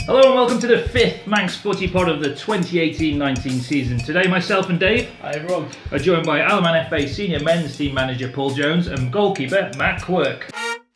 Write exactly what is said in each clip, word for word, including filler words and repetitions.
Hello and welcome to the fifth Manx Footy Pod of the twenty eighteen nineteen season. Today myself and Dave Hi everyone. are joined by Alaman F A Senior Men's Team Manager Paul Jones and goalkeeper Matt Quirk.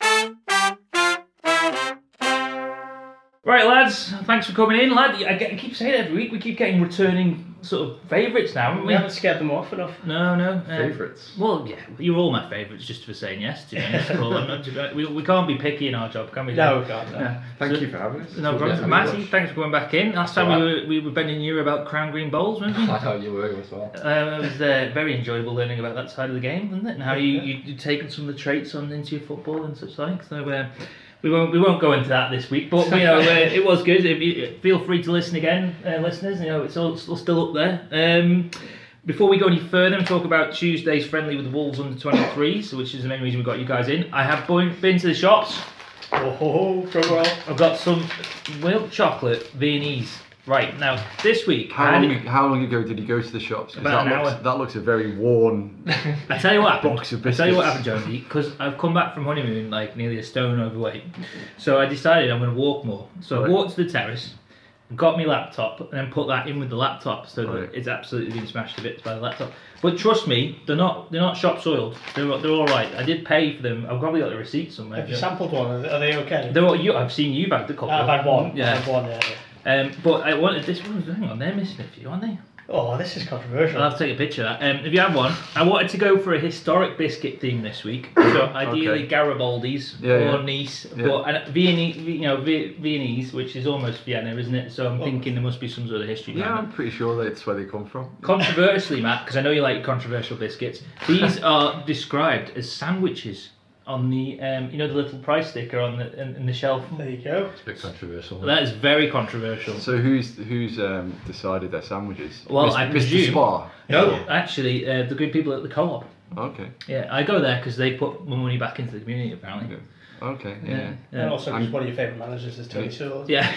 Right lads, thanks for coming in. Lad, I, get, I keep saying it every week, we keep getting returning sort of favourites now, haven't we? We haven't scared them off enough. No, no. Um, Favourites? Well, yeah, you're all my favourites just for saying yes, to be honest. Paul. I'm not too, we, we can't be picky in our job, can we? No, we can't. No. Yeah. Thank So- you for having us. No It's problem. lovely Matty, to watch. thanks for coming back in. Last time we were, we were bending you about Crown Green Bowls, weren't we? I know you were as well. Uh, it was uh, very enjoyable learning about that side of the game, wasn't it? And how you, you, you've taken some of the traits on into your football and such like. So uh, we won't we won't go into that this week, but you know uh, it was good. If you, feel free to listen again, uh, listeners. You know it's all still, still up there. Um, before we go any further and talk about Tuesday's friendly with the Wolves under twenty-threes, which is the main reason we got you guys in, I have been, been to the shops. Oh, ho, ho, drum roll. I've got some milk chocolate Viennese. Right, now, this week... I How had long, it- how long ago did you go to the shops? 'Cause About that an looks, hour. That looks a very worn. I tell you what happened. Box of I tell you what biscuits. happened, Jonesy, because I've come back from honeymoon like nearly a stone overweight. So I decided I'm going to walk more. So I Right. walked to the terrace, got my laptop, and then put that in with the laptop, so Right. that it's absolutely been smashed to bits by the laptop. But trust me, they're not they're not shop soiled. They're they're all right. I did pay for them. I've probably got the receipt somewhere. Have you sampled one? Are they- are they okay? They're all, you, I've seen you back the couple. I've had one. Yeah. I've had one, yeah. yeah. Um, but I wanted this one. Hang on, they're missing a few, aren't they? Oh, this is controversial. I'll have to take a picture of that. Um, if you have one, I wanted to go for a historic biscuit theme this week. So ideally Okay. Garibaldi's Yeah, or yeah. Nice, Yeah. but and Viennese, you know, Vi- Viennese, which is almost Vienna, isn't it? So I'm Oh. thinking there must be some sort of history. Yeah, behind I'm pretty sure that's where they come from. it. Controversially, Matt, because I know you like controversial biscuits. These are described as sandwiches on the, um, you know, the little price sticker on the in, in the shelf. There you go. It's a bit controversial. That is very controversial. So who's who's um, decided their sandwiches? Well, Mis- I Mister presume- Spar. No, actually, uh, the good people at the co-op. Okay. Yeah, I go there because they put my money back into the community, apparently. Yeah. Okay. Yeah. Yeah. And also, I'm- because one of your favourite managers is Tony Yeah. Sewell. Yeah.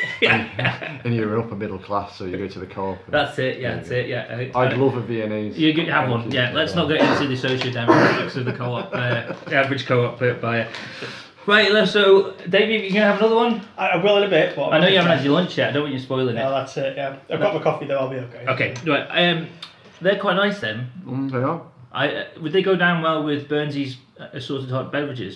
yeah. And you're an upper middle class, so you go to the co-op. That's it, yeah, that's it, yeah. Uh, I'd uh, love a Viennese. You could have Thank one, you. yeah. Let's not get into the socio-demographics of the co-op, uh, the average co-op buyer. Right, let's- so, Dave, you going to have another one? I, I will in a bit, but... I know you haven't had your lunch yet, I don't want you spoiling No, it. that's it, yeah. I've got my coffee though, I'll be okay. Okay, right, um, they're quite nice then. Mm, they are. I, uh, would they go down well with Burnsy's uh, assorted hot beverages?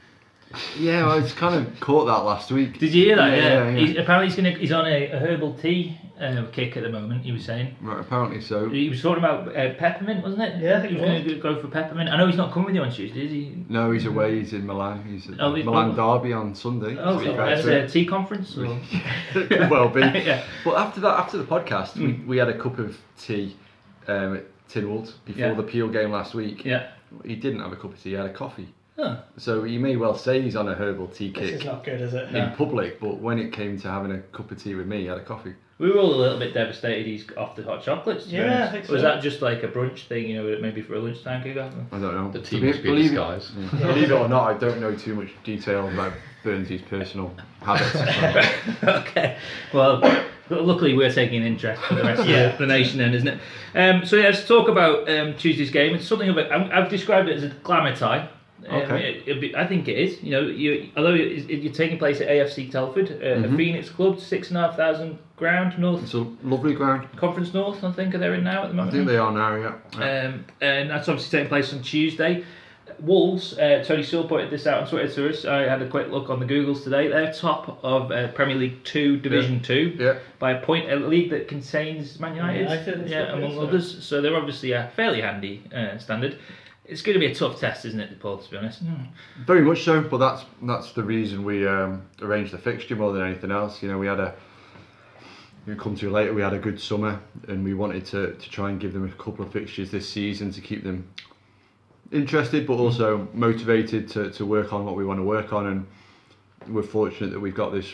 Yeah, I was kind of caught that last week. Did you hear that? Yeah, Yeah. yeah, yeah. He's, apparently he's gonna he's on a, a herbal tea uh, kick at the moment. He was saying. Right, apparently so. He was talking about uh, peppermint, wasn't it? Yeah, I think he was it going to go for peppermint. I know he's not coming with you on Tuesday, is he? No, he's away. He's in Milan. He's at Oh, he- Milan Derby on Sunday. Oh, to be so fair that's to a tea conference. Or? it. Could well be. Yeah. But after that, after the podcast, we, we had a cup of tea um, at Tinwald before Yeah. the Peel game last week. Yeah. He didn't have a cup of tea. He had a coffee. Oh. So you may well say he's on a herbal tea This kick is not good, is it? in public, but when it came to having a cup of tea with me, he had a coffee. We were all a little bit devastated he's off the hot chocolates. to be Yeah, I honest. think Was so. that just like a brunch thing, you know, maybe for a lunchtime kick off? I don't know. The tea Be- must be a believe, disguise. yeah. Believe it or not, I don't know too much detail about Burnsy's personal habits. Okay. Well, luckily we're taking an interest for the rest of Yeah. the, the nation then, isn't it? Um, so yeah, let's talk about um, Tuesday's game. It's something of a, I'm- I've described it as a glamour tie. Um, Okay. it, it'd be, I think it is. You know, you, although it, it, you're taking place at A F C Telford, uh, a Mhm. Phoenix club, six and a half thousand ground, North It's a lovely ground. Conference North, I think, are they in now at the I moment? think they are now, yeah. Yeah. Um, and that's obviously taking place on Tuesday. Wolves, uh, Tony Sewell pointed this out on Twitter to us. I had a quick look on the Googles today. They're top of uh, Premier League Two, Division Two, Yeah. by a point. A league that contains Man United, United and yeah, stuff, among yeah, so- others. So they're obviously a fairly handy uh, standard. It's going to be a tough test, isn't it, Paul? To be honest. Very much so, but that's that's the reason we um, arranged the fixture more than anything else. You know, we had a, we'll come to it later, we had a good summer and we wanted to, to try and give them a couple of fixtures this season to keep them interested but also motivated to, to work on what we want to work on, and we're fortunate that we've got this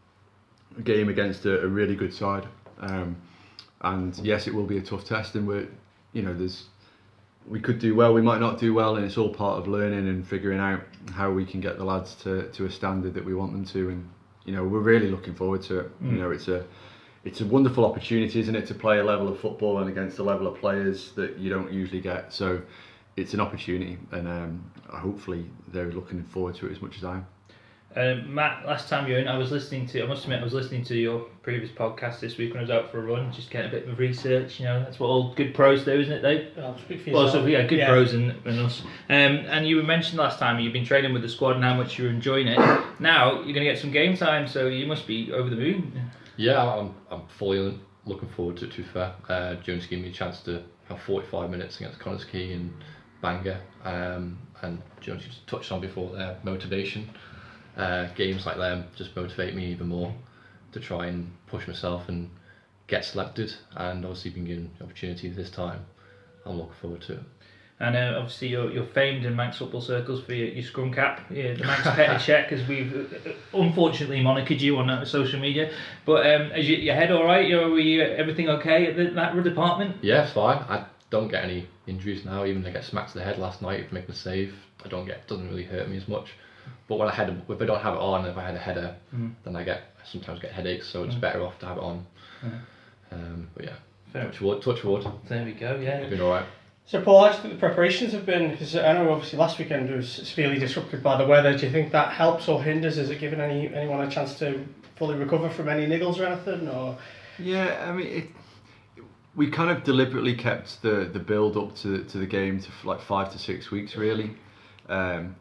game against a, a really good side. Um, and yes, it will be a tough test, and we're, you know, there's we could do well, we might not do well, and it's all part of learning and figuring out how we can get the lads to, to a standard that we want them to. And you know, we're really looking forward to it. Mm. You know, it's a it's a wonderful opportunity, isn't it, to play a level of football and against a level of players that you don't usually get. So it's an opportunity, and um, hopefully they're looking forward to it as much as I am. Um, Matt, last time you were in, I was listening to. I must admit, I was listening to your previous podcast this week when I was out for a run, just getting a bit of research. You know, that's what all good pros do, isn't it, Dave? I'll speak for Well, yourself. so yeah, good Yeah. pros and, and us. Um, and you mentioned last time you've been training with the squad and how much you're enjoying it. Now you're going to get some game time, so you must be over the moon. Yeah, I'm, I'm fully looking forward to it, to be fair. Uh, Jones gave me a chance to have forty-five minutes against Connors Key and Bangor. Um, and Jones just touched on before there, motivation. Uh, games like them just motivate me even more to try and push myself and get selected. And obviously being given the opportunity this time, I'm looking forward to it. And uh, obviously you're, you're famed in Manx football circles for your, your scrum cap, yeah, the Manx Petty Check, as we've uh, unfortunately monikered you on uh, social media. But um, is you, your head all right? You know, were you, everything okay at the, that department? Yeah, it's fine. I don't get any injuries now. Even if I get smacked to the head last night for making a save, I don't get. It doesn't really hurt me as much. But when I had, if I don't have it on, if I had a header, mm. then I get I sometimes get headaches. So it's Mm. better off to have it on. Mm. Um, but yeah, Fair. touch wood, touch wood. There we go. Yeah. It's been all right. So Paul, how do you think the preparations have been? Because I know obviously last weekend was severely disrupted by the weather. Do you think that helps or hinders? Is it giving any anyone a chance to fully recover from any niggles or anything? Or Yeah, I mean, it, we kind of deliberately kept the, the build up to to the game to like five to six weeks really. Um,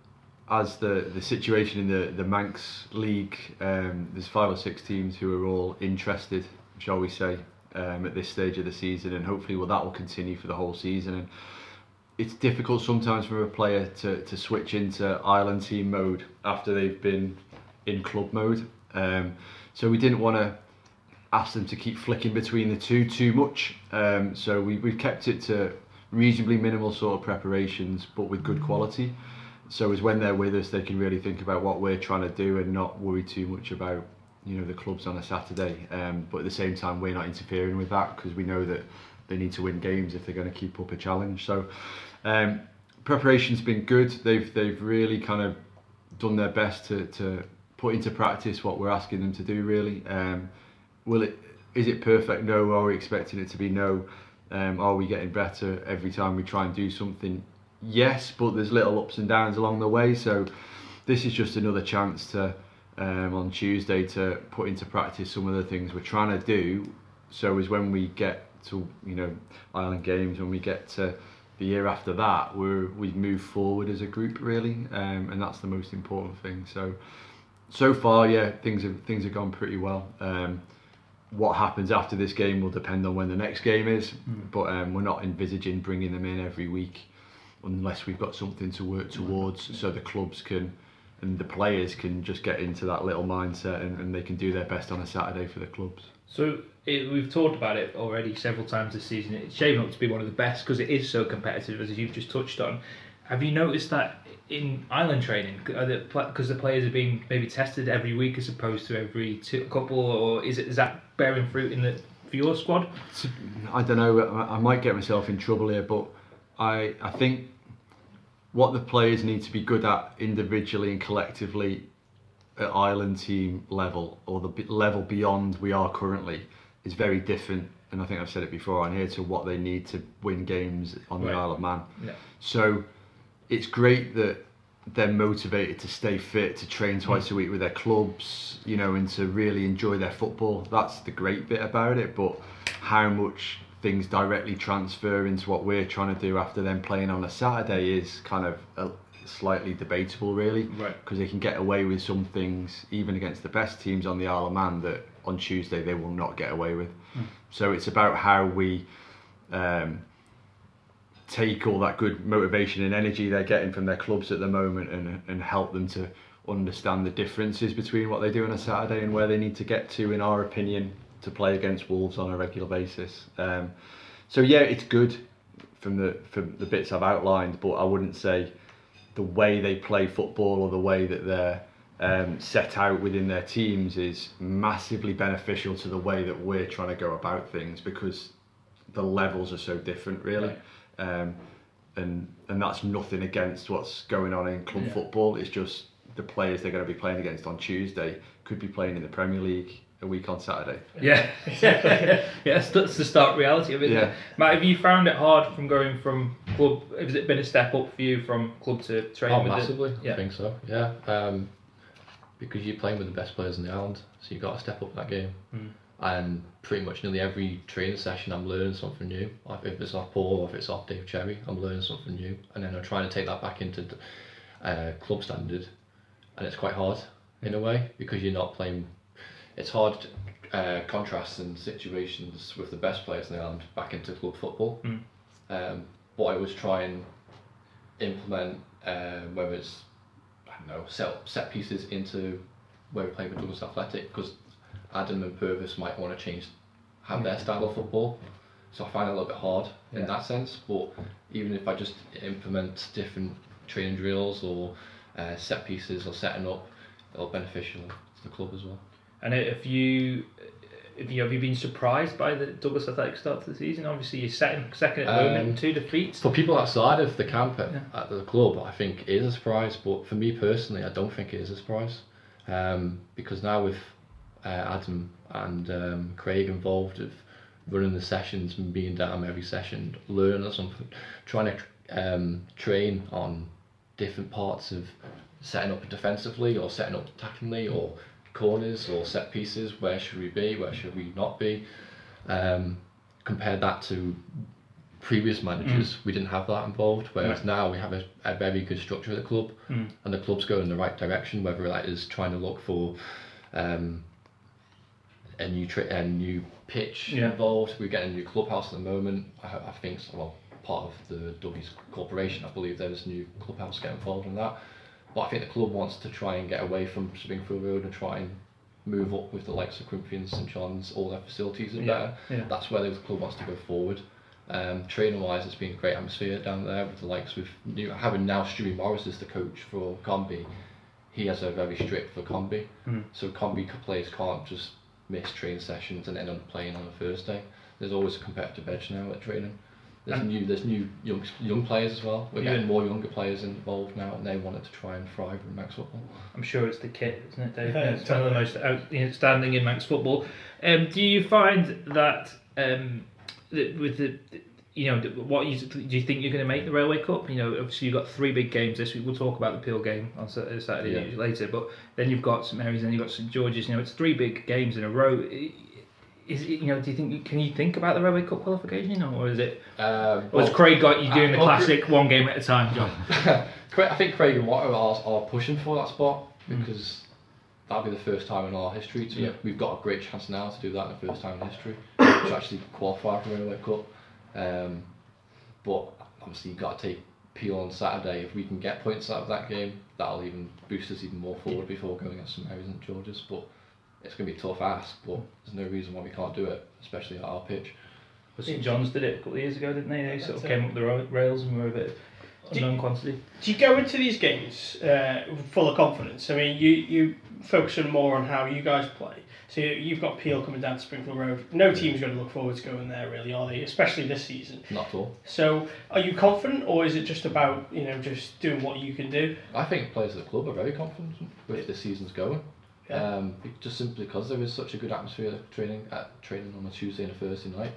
as the, the situation in the, the Manx League, um, there's five or six teams who are all interested, shall we say, um, at this stage of the season, and hopefully well, that will continue for the whole season. And it's difficult sometimes for a player to, to switch into Ireland team mode after they've been in club mode. Um, so we didn't want to ask them to keep flicking between the two too much. Um, so we, we've kept it to reasonably minimal sort of preparations, but with good quality. So as when they're with us, they can really think about what we're trying to do and not worry too much about, you know, the clubs on a Saturday. Um, but at the same time, we're not interfering with that because we know that they need to win games if they're going to keep up a challenge. So um, preparation's been good. They've they've really kind of done their best to, to put into practice what we're asking them to do. Really, um, will it is it perfect? No. Are we expecting it to be? No. Um, are we getting better every time we try and do something? Yes, but there's little ups and downs along the way. So this is just another chance to um, on Tuesday to put into practice some of the things we're trying to do. So as when we get to, you know, Island Games, when we get to the year after that, we're we move forward as a group really, um, and that's the most important thing. So so far, yeah, things have things have gone pretty well. Um, what happens after this game will depend on when the next game is, mm. but um, we're not envisaging bringing them in every week unless we've got something to work towards, so the clubs can and the players can just get into that little mindset and, and they can do their best on a Saturday for the clubs. So it, we've talked about it already several times this season. It's shaping up to be one of the best because it is so competitive, as you've just touched on. Have you noticed that in island training, because the players are being maybe tested every week as opposed to every two, couple, or is it is that bearing fruit in the for your squad? I don't know. I might get myself in trouble here, but I I think what the players need to be good at individually and collectively at island team level, or the level beyond we are currently, is very different. And I think I've said it before on here, to what they need to win games on the right. Isle of Man. Yeah. So it's great that they're motivated to stay fit, to train twice mm. a week with their clubs, you know, and to really enjoy their football. That's the great bit about it. But how much things directly transfer into what we're trying to do after them playing on a Saturday is kind of a, slightly debatable, really. Right. Because they can get away with some things, even against the best teams on the Isle of Man, that on Tuesday they will not get away with. Mm. So it's about how we um, take all that good motivation and energy they're getting from their clubs at the moment and and help them to understand the differences between what they do on a Saturday and where they need to get to, in our opinion, to play against Wolves on a regular basis. Um, so yeah, it's good from the from the bits I've outlined, but I wouldn't say the way they play football or the way that they're um, set out within their teams is massively beneficial to the way that we're trying to go about things, because the levels are so different, really. Right. Um, and and that's nothing against what's going on in club yeah. football. It's just the players they're going to be playing against on Tuesday could be playing in the Premier League a week on Saturday. Yeah, yeah, that's, that's the stark reality of it. Yeah. Matt, have you found it hard from going from club? Has it been a step up for you from club to training? Oh, with massively. it? Yeah. I think so. Yeah. Um, because you're playing with the best players in the island, so you've got to step up that game. Mm. And pretty much nearly every training session I'm learning something new. Like if it's off Paul or if it's off Dave Cherry, I'm learning something new, and then I'm trying to take that back into uh, club standard, and it's quite hard in a way because you're not playing. It's hard uh, contrasting situations with the best players in the island back into club football. Mm. Um, but I always try and implement uh, whether it's I don't know set set pieces into where we're playing with Douglas Athletic, because Adam and Purvis might want to change have their style of football, so I find it a little bit hard Yeah. in that sense. But even if I just implement different training drills or uh, set pieces or setting up, it'll be beneficial to the club as well. And if you, if you have you been surprised by the Douglas Athletic start to the season? Obviously, you're second, second at the moment, Um, two defeats. For people outside of the camp at, Yeah. at the club, I think it is a surprise. But for me personally, I don't think it is a surprise, um, because now with uh, Adam and um, Craig involved of running the sessions and being down every session, learning something, trying to um, train on different parts of setting up defensively or setting up attackingly or corners or set pieces, where should we be, where should we not be, um, compare that to previous managers. Mm. We didn't have that involved, whereas right. now we have a, a very good structure at the club, mm. and the club's going in the right direction, whether that is trying to look for um, a new tri- a new pitch yeah. involved. We're getting a new clubhouse at the moment. I, I think so, well, part of the Dubbies Corporation, I believe there's a new clubhouse getting involved in that. But I think the club wants to try and get away from Springfield Road and try and move up with the likes of Corinthians, St John's, all their facilities are yeah. there. Yeah. That's where the club wants to go forward. Um, training wise, it's been a great atmosphere down there with the likes of new, having now Stewie Morris as the coach for Comby. He has a very strict for Comby, mm. so Comby players can't just miss training sessions and end up playing on a Thursday. There's always a competitive edge now at training. There's and new, there's new young young players as well. We're getting yeah. more younger players involved now, and they wanted to try and thrive in Manx football. I'm sure it's the kit, isn't it, Dave? Yeah, it's one of the most outstanding in Manx football. Um, do you find that um, that with the, you know, what you, do you think you're going to make the Railway Cup? You know, obviously you've got three big games this week. We'll talk about the Peel game on Saturday yeah. later, but then you've got St Mary's, and you've got St George's. You know, it's three big games in a row. Is it, you know, do you think, can you think about the Railway Cup qualification, you know, or is it, um, or has Craig got you doing uh, the well, classic Craig, one game at a time, John? I think Craig and Water are, are pushing for that spot, because mm. that'll be the first time in our history. To, yeah. We've got a great chance now to do that in the first time in history, to actually qualify for the Railway Cup. Um, but obviously you've got to take Peel on Saturday. If we can get points out of that game, that'll even boost us even more forward before going against St Mary's and George's. But it's going to be a tough ask, but there's no reason why we can't do it, especially at our pitch. Well, St John's did it a couple of years ago, didn't they? They sort of came up the rails and were a bit unknown quantity. Do you go into these games uh, full of confidence? I mean, you, you focusing more on how you guys play. So you've got Peel coming down to Springfield Road. No team's going to look forward to going there, really, are they? Especially this season. Not at all. So are you confident, or is it just about, you know, just doing what you can do? I think players at the club are very confident with this season's going. Yeah. Um, just simply because there is such a good atmosphere at training at training on a Tuesday and a Thursday night.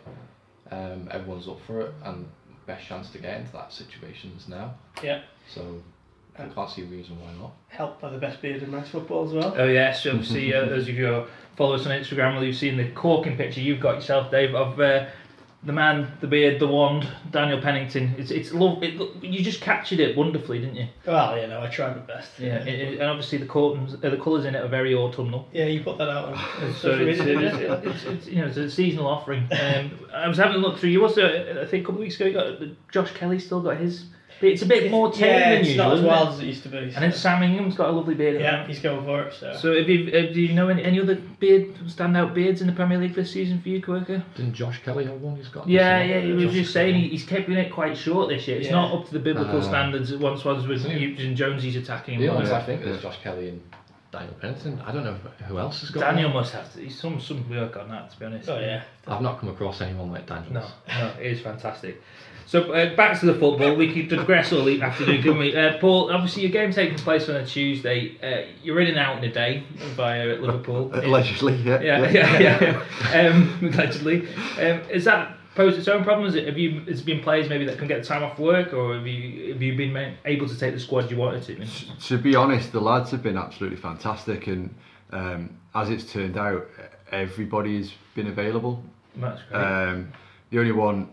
Um, everyone's up for it, and best chance to get into that situation is now. Yeah. So I can't see a reason why not. Helped by the best beard in Manx football as well. Oh yes, obviously uh, those of you who follow us on Instagram will have seen the corking picture you've got yourself, Dave, of uh, the man, the beard, the wand, Daniel Pennington. It's it's love. It, you just captured it wonderfully, didn't you? Well, you know, I tried my best. Yeah, it, it, and obviously the curtains, uh, the colours in it are very autumnal. Yeah, you put that out on. So it's, it's, it's, it's, it's you know it's a seasonal offering. Um, I was having a look through. You also, I think, a couple of weeks ago, you got Josh Kelly still got his. It's a bit more tame yeah, than it's usual. Not as wild it? as it used to be. So. And then Sam Ingham's got a lovely beard. Yeah, he's going for it. So, so have you, uh, do you know any, any other beard standout beards in the Premier League this season for you, Quirker? Didn't Josh Kelly have one? He's got. Yeah, yeah. He was Josh just saying he, he's keeping it quite short this year. It's yeah. not up to the biblical uh, standards it once was with Hughes and Jonesy's attacking. The honest, I think there's Josh Kelly and Daniel Pennington. I don't know who else has got. Daniel one. must have to. He's some some work on that, to be honest. Oh yeah. I've not come across anyone like Daniel. No, no, it is fantastic. So uh, back to the football. We could digress all afternoon, couldn't we? Uh, Paul, obviously your game taking place on a Tuesday. Uh, you're in and out in a day via Liverpool. Allegedly, yeah. Yeah, yeah, yeah. yeah, yeah. Um, allegedly. Um, is that posed its own problems? Have you, has it been players maybe that can get the time off work, or have you have you been ma- able to take the squad you wanted to? To, to be honest, the lads have been absolutely fantastic, and um, as it's turned out, everybody's been available. That's great. Um, the only one,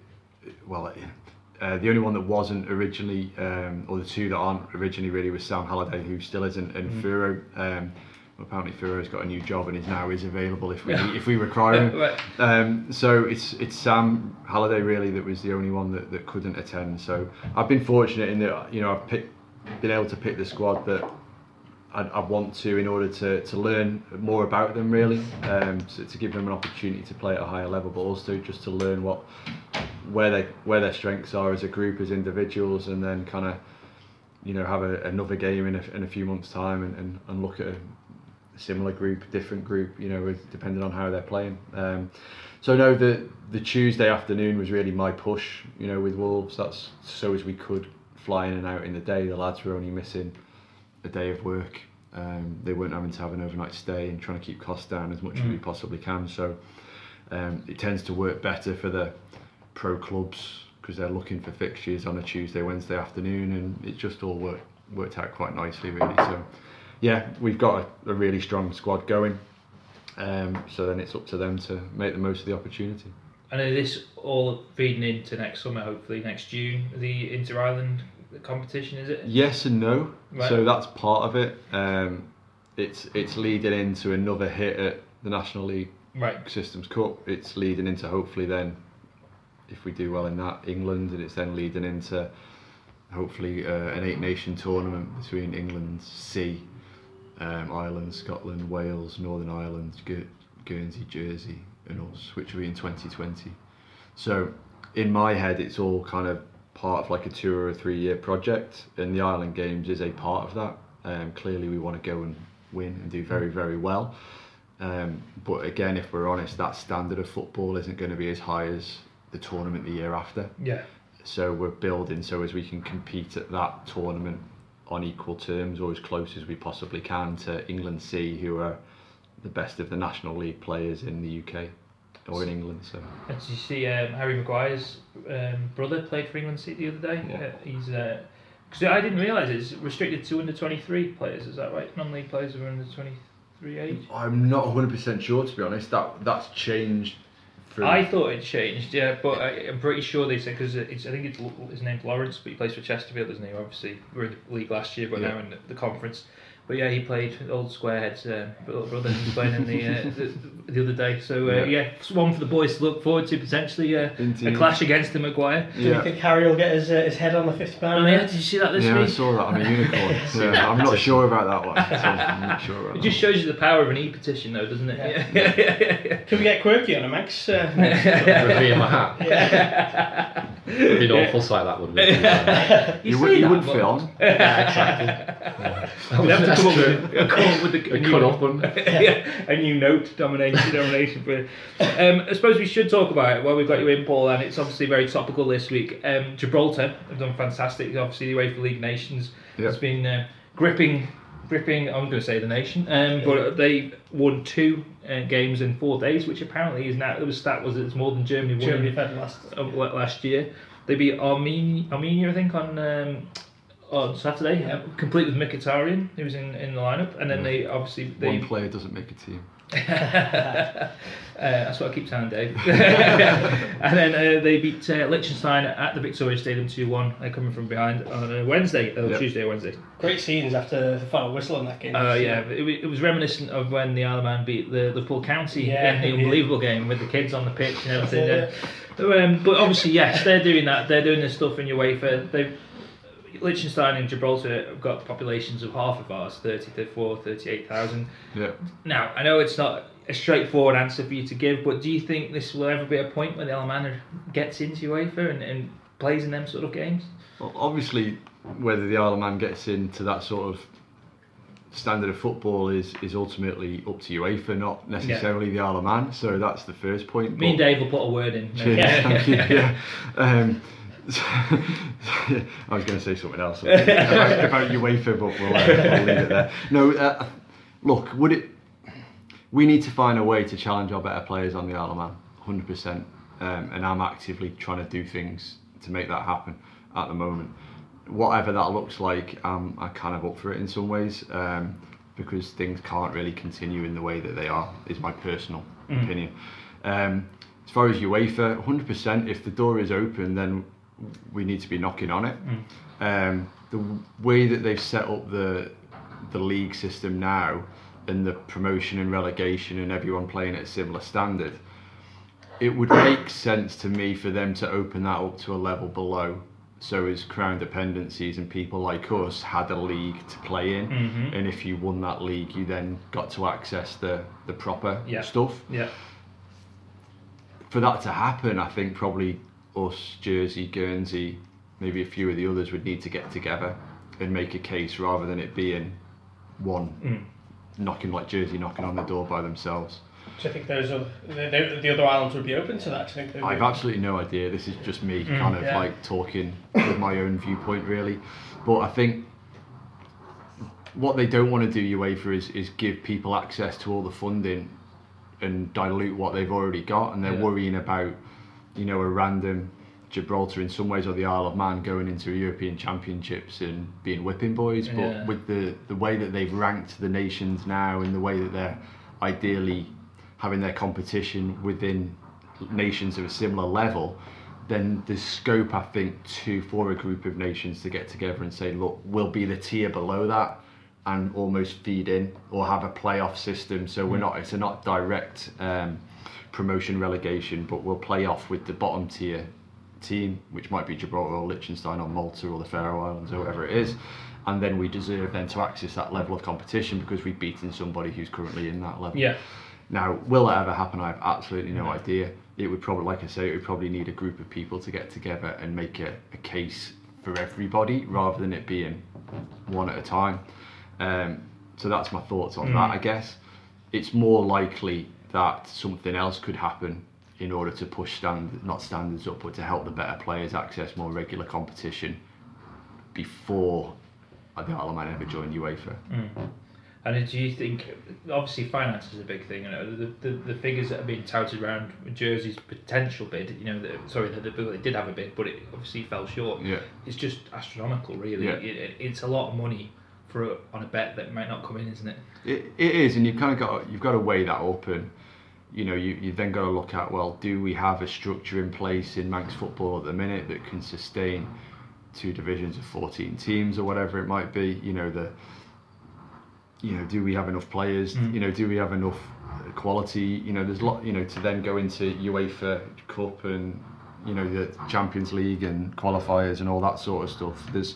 well, uh, the only one that wasn't originally, um, or the two that aren't originally really, was Sam Halliday, who still isn't, and mm. Furo. Um, apparently Furo's got a new job and is now is available if we if we require him. Right. Um, so it's it's Sam Halliday really that was the only one that, that couldn't attend. So I've been fortunate in that, you know, I've picked, been able to pick the squad that I, I want to, in order to, to learn more about them really, um, so to give them an opportunity to play at a higher level, but also just to learn what where they where their strengths are as a group, as individuals, and then kind of, you know, have a, another game in a, in a few months' time and, and, and look at a similar group, different group, you know, depending on how they're playing. Um, so no, the the Tuesday afternoon was really my push, you know, with Wolves. That's so as we could fly in and out in the day. The lads were only missing a day of work. Um, they weren't having to have an overnight stay, and trying to keep costs down as much mm. as we possibly can. So um, it tends to work better for the pro clubs because they're looking for fixtures on a Tuesday, Wednesday afternoon, and it just all worked worked out quite nicely really. So yeah, we've got a, a really strong squad going, um, so then it's up to them to make the most of the opportunity. And is this all feeding into next summer, hopefully next June, the Inter-Ireland competition, is it? Yes and no. Right. So that's part of it. Um, it's it's leading into another hit at the National League right. Systems Cup. It's leading into, hopefully then, if we do well in that, England, and it's then leading into hopefully uh, an eight-nation tournament between England C, Um, Ireland, Scotland, Wales, Northern Ireland, Gu- Guernsey, Jersey and us, which will be in twenty twenty. So in my head it's all kind of part of like a two or a three year project, and the Ireland Games is a part of that. Um, clearly we want to go and win and do very, very well. Um, but again, if we're honest, that standard of football isn't going to be as high as the tournament the year after. Yeah. So we're building so as we can compete at that tournament on equal terms, or as close as we possibly can to England C, who are the best of the National League players in the U K or in England. So and did you see um, Harry Maguire's um, brother played for England C the other day? Yeah. Uh, he's because uh, I didn't realise it's restricted to under twenty-three players. Is that right? Non-league players who are under twenty-three age. I'm not one hundred percent sure, to be honest. That that's changed. Through... I thought it changed, yeah, but I, I'm pretty sure they said, because it's I think it's his name's Lawrence, but he plays for Chesterfield, isn't he? Obviously, we were in the league last year, but yeah. now in the, the conference. But yeah, he played old Squarehead's uh, little brother. He was playing in the, uh, the the other day. So uh, yeah. yeah, it's one for the boys to look forward to, potentially uh, a clash against the Maguire. Do yeah. you think Harry will get his uh, his head on the fifty pound? Oh yeah, did you see that this yeah, week? Yeah, I saw that on a unicorn. yeah, I'm not sure about that one. So I'm not sure about it just shows you the power of an e-petition, though, doesn't it? Yeah. Yeah. yeah, yeah, yeah. Can we get quirky on a Max? Uh, Reveal my hat. Yeah. It'd be an awful sight, that would be. Yeah. You, would, you wouldn't fit on. Yeah, exactly. Yeah. We'd have to come up with, a, come up with a, a, a new, cut off one. yeah, a new note, domination, domination. For, um, I suppose we should talk about it while we've got you in, Paul, and it's obviously very topical this week. Um, Gibraltar have done fantastic. Obviously, the UEFA League Nations yep. has been uh, gripping, gripping. I'm going to say the nation, um, but they won two uh, games in four days, which apparently is now. The stat was it's more than Germany won Germany had last uh, last year. They beat Armenia, Armenia I think, on. Um, on Saturday, yeah. complete with Mkhitaryan, who was in, in the lineup, and then yeah. they obviously they, one player doesn't make a team. uh, that's what I keep telling Dave. And then uh, they beat uh, Liechtenstein at the Victoria Stadium two one. They're coming from behind on a Wednesday, uh, yep. Tuesday or Wednesday. Great scenes after the final whistle on that game. Oh uh, yeah, it, it was reminiscent of when the Isle of Man beat the Liverpool County yeah, in the yeah. unbelievable game with the kids on the pitch and everything. Yeah. Yeah. Um, but obviously, yes, they're doing that. They're doing this stuff in UEFA. They've Liechtenstein and Gibraltar have got populations of half of ours, thirty-four, thirty-eight thousand. Yeah. Now, I know it's not a straightforward answer for you to give, but do you think this will ever be a point where the Isle of Man gets into UEFA and, and plays in them sort of games? Well, obviously, whether the Isle of Man gets into that sort of standard of football is, is ultimately up to UEFA, not necessarily yeah. the Isle of Man. So that's the first point. Me and Dave will put a word in. Cheers, yeah. Thank you. Yeah. Um, I was going to say something else about, about UEFA, but we'll, uh, we'll leave it there. No, uh, look, would it? We need to find a way to challenge our better players on the Isle of Man, one hundred percent. um, and I'm actively trying to do things to make that happen at the moment. Whatever that looks like, um, I'm kind of up for it in some ways, um, because things can't really continue in the way that they are, is my personal mm. opinion. Um, as far as UEFA, one hundred percent, if the door is open, then we need to be knocking on it. Mm. Um, the way that they've set up the the league system now, and the promotion and relegation and everyone playing at a similar standard, it would make sense to me for them to open that up to a level below, so as Crown dependencies and people like us had a league to play in, mm-hmm. and if you won that league you then got to access the, the proper yeah. stuff. Yeah. For that to happen, I think probably us, Jersey, Guernsey, maybe a few of the others would need to get together and make a case, rather than it being one mm. knocking, like Jersey knocking on the door by themselves. Do you think those other, the, the other islands would be open to that? Do you think I've be... absolutely no idea. This is just me mm, kind of yeah. like talking with my own viewpoint, really. But I think what they don't want to do, UEFA, is, is give people access to all the funding and dilute what they've already got, and they're yeah. worrying about, you know, a random Gibraltar in some ways, or the Isle of Man, going into European Championships and being whipping boys. But yeah. with the, the way that they've ranked the nations now, and the way that they're ideally having their competition within nations of a similar level, then there's scope, I think, to for a group of nations to get together and say, look, we'll be the tier below that, and almost feed in, or have a playoff system. So we're not, it's a not direct um, promotion relegation, but we'll play off with the bottom tier team, which might be Gibraltar or Liechtenstein or Malta or the Faroe Islands or whatever it is, and then we deserve then to access that level of competition because we've beaten somebody who's currently in that level. Yeah. Now, will that ever happen? I have absolutely no idea. It would probably, like I say, it would probably need a group of people to get together and make a, a case for everybody, rather than it being one at a time. Um, so that's my thoughts on mm. that, I guess. It's more likely that something else could happen in order to push stand, not standards up, but to help the better players access more regular competition before the Isle of Man ever join UEFA. Mm. And do you think, obviously finance is a big thing, you know, the, the, the figures that are being touted around Jersey's potential bid, you know, the, sorry, the, the, they did have a bid, but it obviously fell short. Yeah. It's just astronomical, really. Yeah. It, it, it's a lot of money for a, on a bet that might not come in, isn't it? It, it is, and you've kind of got, you've got to weigh that up, and you know, you, you then got to look at, well, do we have a structure in place in Manx football at the minute that can sustain two divisions of fourteen teams or whatever it might be? You know, the, you know, do we have enough players? Mm. You know, do we have enough quality? You know, there's a lot, you know, to then go into UEFA Cup and, you know, the Champions League and qualifiers and all that sort of stuff. There's,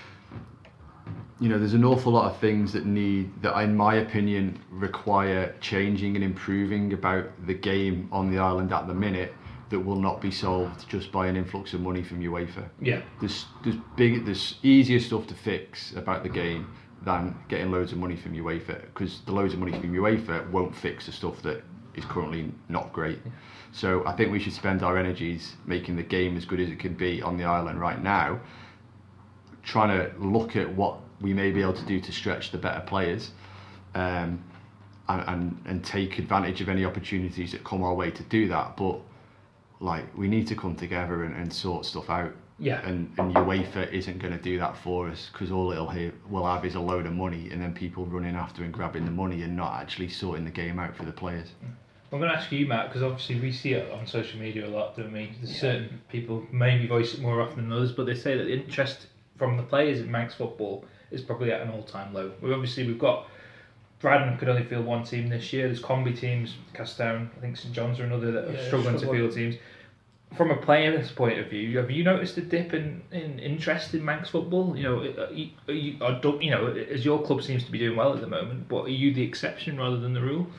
you know, there's an awful lot of things that need, that in my opinion require changing and improving about the game on the island at the minute, that will not be solved just by an influx of money from UEFA. Yeah. There's there's big there's easier stuff to fix about the game than getting loads of money from UEFA, because the loads of money from UEFA won't fix the stuff that is currently not great. Yeah. So I think we should spend our energies making the game as good as it can be on the island right now, trying to look at what we may be able to do to stretch the better players, um, and, and and take advantage of any opportunities that come our way to do that. But like, we need to come together and, and sort stuff out. Yeah. And, and UEFA isn't going to do that for us, because all it'll have, will have is a load of money, and then people running after and grabbing the money and not actually sorting the game out for the players. I'm going to ask you, Matt, because obviously we see it on social media a lot, don't we? There's yeah. certain people maybe voice it more often than others, but they say that the interest from the players in Manx football is probably at an all-time low. We obviously we've got Braddon could only field one team this year. There's combi teams, Castown, I think St John's are another that are yeah, struggling to field teams. From a player's point of view, have you noticed a dip in, in interest in Manx football? You know, are you, are you, or don't, you know, as your club seems to be doing well at the moment, but are you the exception rather than the rule?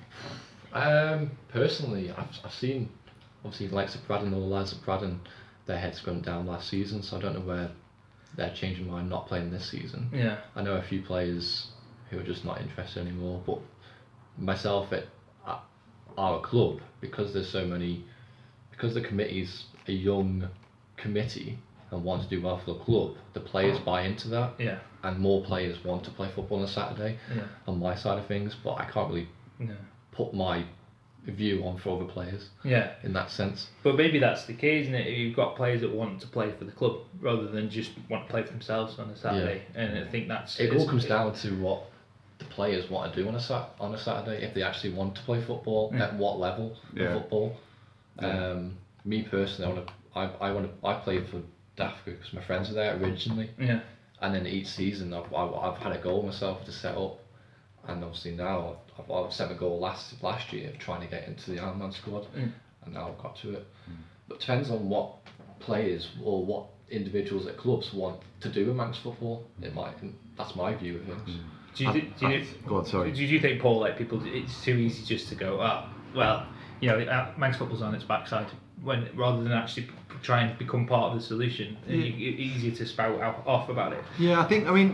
Um, personally, I've I've seen obviously the likes of Braddon, all the lads at Braddon, their heads went down last season, so I don't know where they're changing mind not playing this season. Yeah, I know a few players who are just not interested anymore, but myself at, at our club, because there's so many, because the committee's a young committee and want to do well for the club, the players buy into that. Yeah. And more players want to play football on a Saturday. Yeah. On my side of things, but I can't really yeah. put my view on for other players. Yeah. In that sense. But maybe that's the key, isn't it? You've got players that want to play for the club rather than just want to play for themselves on a Saturday, yeah. and I think that's it. All comes down to what the players want to do on a sat on a Saturday. If they actually want to play football, yeah. at what level yeah. of football. Yeah. Um, me personally, I want to. I I want to. I played for Dafka because my friends were there originally. Yeah. And then each season, I've I've, I've had a goal myself to set up. And obviously now I've, I've set a goal last last year of trying to get into the Ironman squad, mm. and now I've got to it. Mm. But it depends on what players or what individuals at clubs want to do in Manx football. It might. That's my view of things. Mm. Do you, th- do, you, go on, sorry. do you think, Paul, like people, it's too easy just to go, ah, oh, well, you know, Manx football's on its backside, when rather than actually try and become part of the solution, yeah. it's easier to spout out, off about it. Yeah, I think. I mean.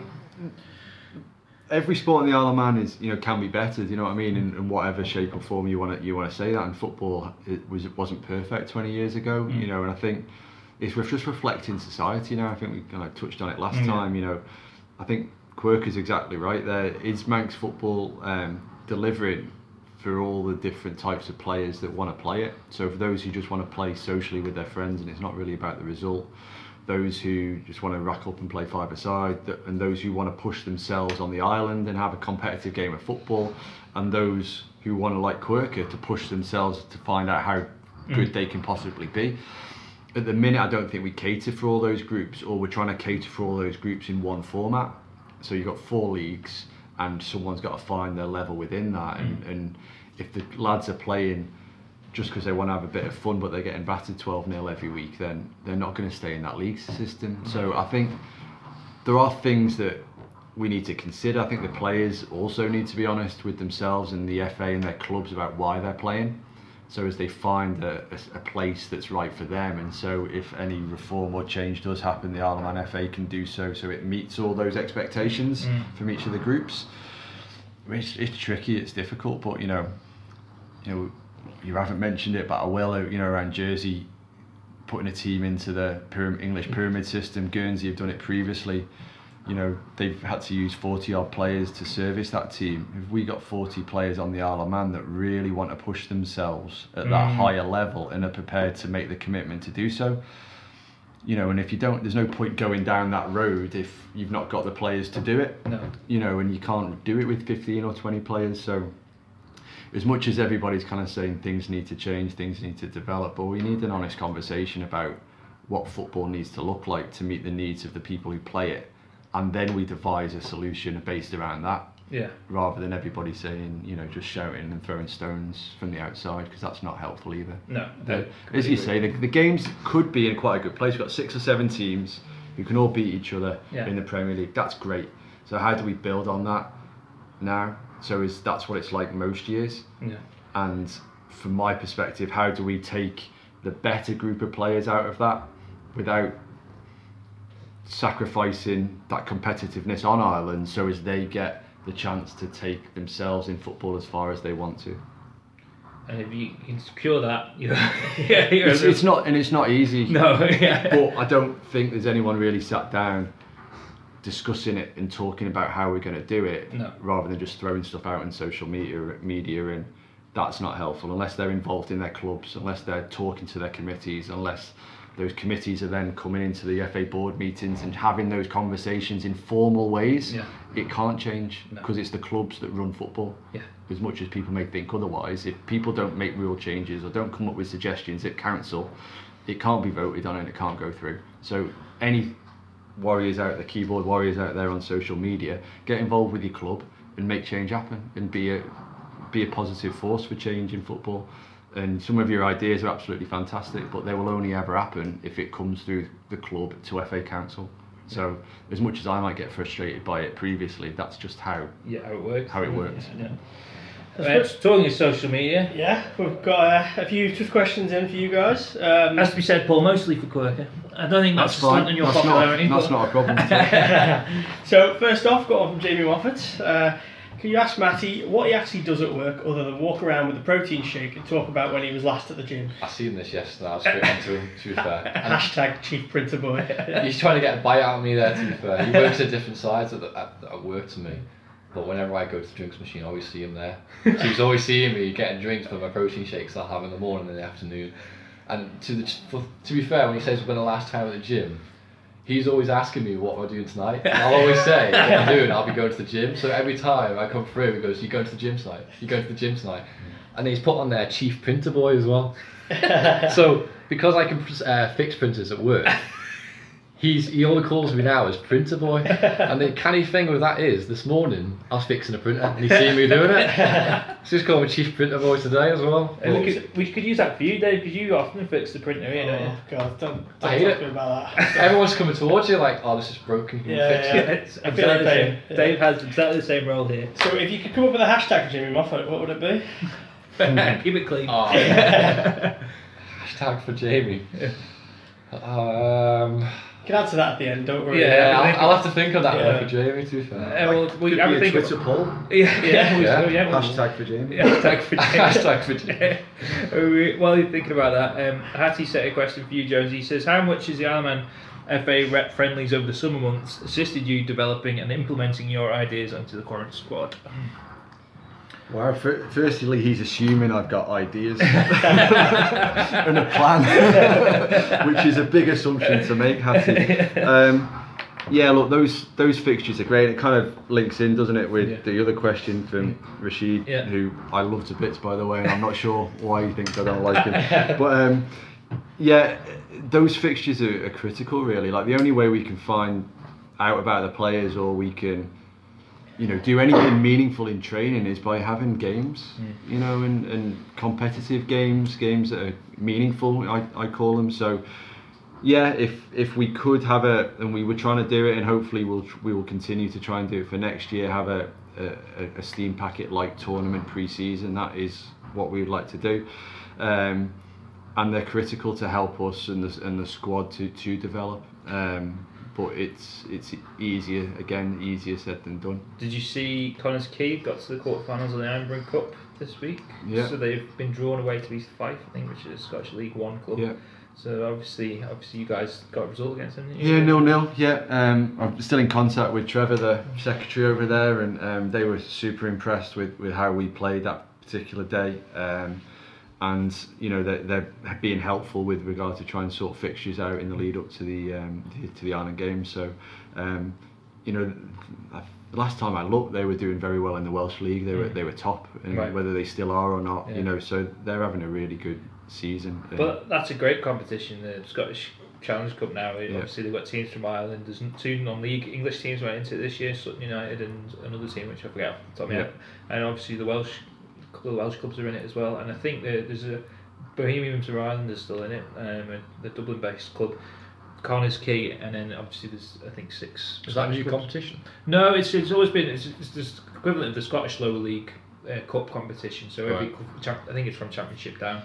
Every sport in the Isle of Man is, you know, can be better. Do you know what I mean? In, in whatever shape or form you want to, you want to say that. And football, it was, it wasn't perfect twenty years ago. Mm. You know, and I think it's just reflecting society now. I think we kind of touched on it last mm. time. You know, I think Quirk is exactly right there. Is Manx football um, delivering for all the different types of players that want to play it? So for those who just want to play socially with their friends, and it's not really about the result. Those who just want to rack up and play five-a-side, and those who want to push themselves on the island and have a competitive game of football, and those who want to, like Quirker, to push themselves to find out how good mm. they can possibly be. At the minute, I don't think we cater for all those groups, or we're trying to cater for all those groups in one format. So you've got four leagues, and someone's got to find their level within that. Mm. And, and if the lads are playing just because they want to have a bit of fun, but they're getting battered twelve nil every week, then they're not going to stay in that league system. So I think there are things that we need to consider. I think the players also need to be honest with themselves and the F A and their clubs about why they're playing. So as they find a, a, a place that's right for them, and so if any reform or change does happen, the Isle of Man F A can do so, so it meets all those expectations mm. from each of the groups. I mean, it's, it's tricky, it's difficult, but you know, you know. You haven't mentioned it, but I will. You know, around Jersey, putting a team into the pyramid, English pyramid system. Guernsey have done it previously. You know, they've had to use forty odd players to service that team. If we got forty players on the Isle of Man that really want to push themselves at that mm. higher level and are prepared to make the commitment to do so, you know, and if you don't, there's no point going down that road if you've not got the players to do it. No. You know, and you can't do it with fifteen or twenty players. So as much as everybody's kind of saying things need to change, things need to develop, but we need an honest conversation about what football needs to look like to meet the needs of the people who play it, and then we devise a solution based around that. Yeah. Rather than everybody saying, you know, just shouting and throwing stones from the outside, because that's not helpful either. No. The, as you say, the, the games could be in quite a good place. We've got six or seven teams who can all beat each other yeah. in the Premier League. That's great. So how do we build on that now? So is that's what it's like most years. Yeah. And from my perspective, how do we take the better group of players out of that without sacrificing that competitiveness on Ireland, so as they get the chance to take themselves in football as far as they want to? And if you can secure that, you know, yeah, you're it's, it's not, and it's not easy. No, yeah. But I don't think there's anyone really sat down discussing it and talking about how we're going to do it, no. rather than just throwing stuff out in social media, media, and that's not helpful unless they're involved in their clubs, unless they're talking to their committees, unless those committees are then coming into the F A board meetings and having those conversations in formal ways. Yeah. It can't change because no. it's the clubs that run football. Yeah. As much as people may think otherwise, if people don't make real changes or don't come up with suggestions at council, it can't be voted on and it can't go through. So any warriors out there, keyboard warriors out there on social media, get involved with your club and make change happen and be a be a positive force for change in football. And some of your ideas are absolutely fantastic, but they will only ever happen if it comes through the club to F A Council. So as much as I might get frustrated by it previously, that's just how yeah how it works. How it works. Yeah. yeah. Uh, talking of social media, yeah, we've got uh, a few just questions in for you guys. Um, Has to be said, Paul, mostly for Quirker. I don't think that's, that's fine. On your that's popularity. Not, that's not a problem. So first off, got one from Jamie Moffat. Uh, can you ask Matty what he actually does at work other than walk around with a protein shake and talk about when he was last at the gym? I seen this yesterday. I was straight on to him, to be fair. And hashtag chief printer boy. He's trying to get a bite out of me there, to be fair. He works at different sides at, the, at, at work to me. but whenever I go to the drinks machine, I always see him there. So he's always seeing me getting drinks for my protein shakes that I have in the morning and the afternoon. And to the, for, to be fair, when he says when the last time at the gym, he's always asking me what we're doing tonight. And I'll always say, what I'm doing, I'll be going to the gym. So every time I come through, he goes, you going to the gym tonight? You going to the gym tonight? And then he's put on there Chief Printer Boy as well. So because I can uh, fix printers at work, he's he only calls me now as Printer Boy. And the canny thing with that is, this morning I was fixing a printer and he's seen me doing it. So just called me Chief Printer Boy today as well. And we, could, we could use that for you, Dave, because you often fix the printer here, don't you? Oh god, don't, don't I hate talk to me about that. Everyone's coming towards you like, oh, this is broken. Can you Yeah, fix yeah. it? It's I feel like exactly the same. Dave, yeah. Dave has exactly the same role here. So if you could come up with a hashtag for Jimmy Moffat, what would it be? Keep it clean. Oh, yeah. Hashtag for Jamie. Um, You can answer that at the end, don't worry. Yeah, I'll, I'll have to think of that Yeah. one for Jamie, to be fair. Uh, well, we Could have be a a think Twitter of, poll. Yeah, yeah, Yeah. yeah. yeah. Hashtag for Jamie. Hashtag for Jamie. Hashtag for Jamie. Uh, While you're thinking about that, um, Hattie set a question for you, Jones. He says, how much has the Ironman F A rep friendlies over the summer months assisted you developing and implementing your ideas onto the current squad? Well, fir- firstly, he's assuming I've got ideas and a plan, which is a big assumption to make, Hattie. Um, yeah, look, those those fixtures are great. It kind of links in, doesn't it, with Yeah. the other question from Rashid, Yeah. who I love to bits, by the way, and I'm not sure why he thinks I don't like him. But um, yeah, those fixtures are, are critical, really. Like, the only way we can find out about the players, or we can, you know, do anything meaningful in training, is by having games, Mm. you know, and, and competitive games, games that are meaningful, I, I call them. So yeah, if if we could have a, and we were trying to do it, and hopefully we'll we will continue to try and do it for next year, have a a, a steam packet like tournament pre-season. That is what we would like to do, um, and they're critical to help us and the and the squad to to develop. Um, but it's it's easier, again, easier said than done. Did you see Connors Key got to the quarterfinals of the Ironburn Cup this week? Yeah. So they've been drawn away to East Fife, I think, which is a Scottish League One club. Yeah. So obviously, obviously you guys got a result against them, didn't you? Yeah, nil nil. Yeah, um, I'm still in contact with Trevor, the secretary over there, and um, they were super impressed with, with how we played that particular day. Um, and you know, they're, they're being helpful with regard to trying to sort fixtures out in the lead up to the um, to, to the Ireland Games. So, um, you know, the last time I looked, they were doing very well in the Welsh League. They were they were top, and Right. whether they still are or not, Yeah. you know, so they're having a really good season. But that's a great competition, the Scottish Challenge Cup now. Yeah. Obviously, they've got teams from Ireland. There's two non-league English teams went into it this year, Sutton United and another team which I forget off the top of my Yeah. head. And obviously, the Welsh the Welsh clubs are in it as well. And I think that there's a Bohemians of Ireland is still in it, um, the Dublin-based club. Connors Key, and then obviously there's I think six. Is that a new clubs. competition? No, it's it's always been it's, it's the equivalent of the Scottish Lower League uh, Cup competition. So every Right. club- champ- I think it's from Championship down.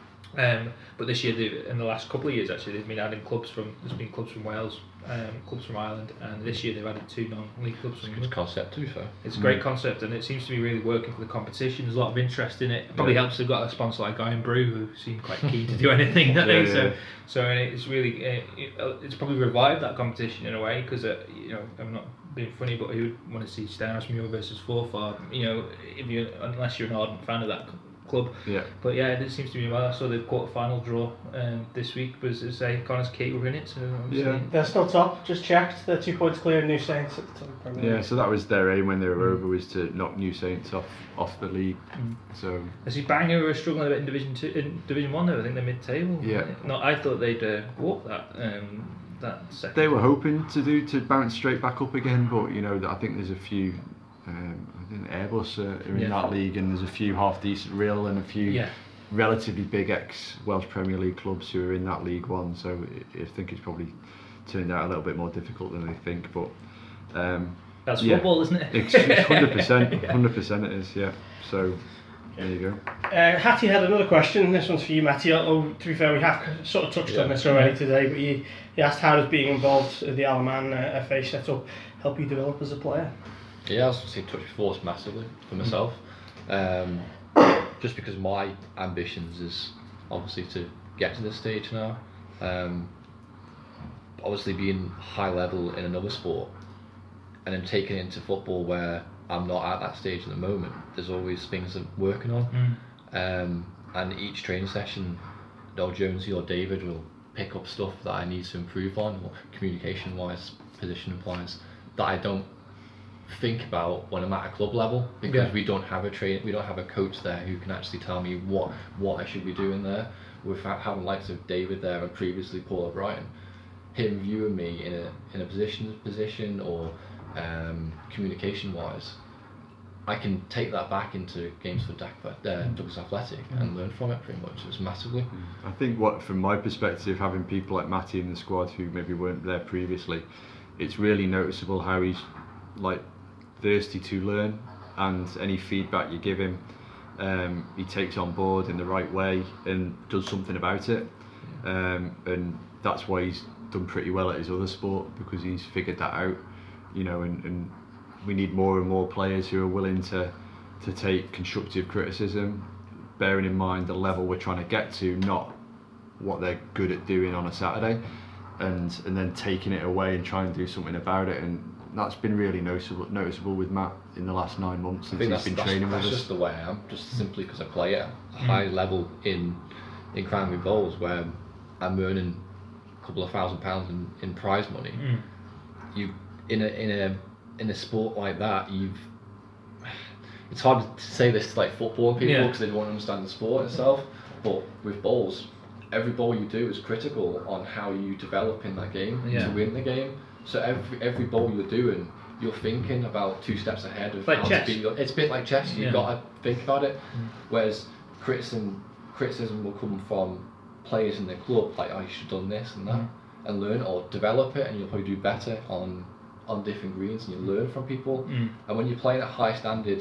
Um, but this year, they've- in the last couple of years, actually, they've been adding clubs from. There's been clubs from Wales, um, clubs from Ireland, and this year they've added two non-league clubs from Good England. concept, to be fair. It's a great concept, and it seems to be really working for the competition. There's a lot of interest in it. It probably Yeah. helps they've got a sponsor like Guy and Brew, who seem quite keen to do anything. don't Yeah, they? So, yeah. so and it's really uh, it, uh, it's probably revived that competition in a way because uh, you know I'm not being funny, but who would want to see Stenhousemuir versus Forfar? You know, if you unless you're an ardent fan of that c- club. Yeah. But yeah, it seems to be well. I saw the quarter final draw um, this week, but as I say, Connors Key were in it. So obviously- Yeah. They're still top, just checked. They're two points clear of New Saints at the top. Premier Yeah, League. so that was their aim when they were over, was to knock New Saints off off the league. Mm. So I see Bangor were struggling a bit in Division Two, in Division One. Though I think they're mid-table. Yeah. No, I thought they'd uh, walk that um, that second. they were hoping to do to bounce straight back up again, but you know, I think there's a few. Um, I think Airbus are, are in Yeah. that league, and there's a few half decent Real and a few Yeah. relatively big ex Welsh Premier League clubs who are in that League One. So I I think it's probably turned out a little bit more difficult than they think. But um, That's yeah. football, isn't it? it's it's hundred percent, hundred percent it is. Yeah. So there you go. Uh, Hattie had another question. This one's for you, Matty. Although, to be fair, we have sort of touched on Yeah. this already today. But he, he asked, how does being involved in the Isle of Man uh, F A setup help you develop as a player? Yeah, I was going to say touch force massively for myself. Um, just because my ambitions is obviously to get to this stage now. Um, obviously being high level in another sport and then taking it into football where I'm not at that stage at the moment. There's always things I'm working on, Mm. um, and each training session, or Jonesy or David will pick up stuff that I need to improve on, or communication-wise, positioning-wise, that I don't think about when I'm at a club level, because Yeah. we don't have a train, we don't have a coach there who can actually tell me what what I should be doing there. Without having likes of David there and previously Paul O'Brien, him viewing me in a in a position position or um, communication wise, I can take that back into games for Dak, uh, Douglas Athletic and learn from it pretty much. It's massively. I think what, from my perspective, having people like Matty in the squad who maybe weren't there previously, it's really noticeable how he's like thirsty to learn, and any feedback you give him, um, he takes on board in the right way and does something about it. Um, and that's why he's done pretty well at his other sport, because he's figured that out, you know, and, and we need more and more players who are willing to to take constructive criticism, bearing in mind the level we're trying to get to, not what they're good at doing on a Saturday, and and then taking it away and trying to do something about it. And that's been really noticeable noticeable with Matt in the last nine months since he's been that's, training that's with just us. the way I am, just simply because I play at a Mm. high level in in Cranberry Bowls, where I'm earning a couple of thousand pounds in, in prize money. Mm. You in a in a in a sport like that, you've it's hard to say this to like football people Yeah. because they don't understand the sport itself, but with bowls, every bowl you do is critical on how you develop in that game Yeah. to win the game. So every every bowl you're doing, you're thinking about two steps ahead of Like how chess. to beat your, it's a bit like chess. You've Yeah. got to think about it. Mm. Whereas criticism criticism will come from players in the club, like, oh, you should have done this and that, Mm. and learn, or develop it, and you'll probably do better on on different greens, and you learn from people. Mm. And when you're playing at high standard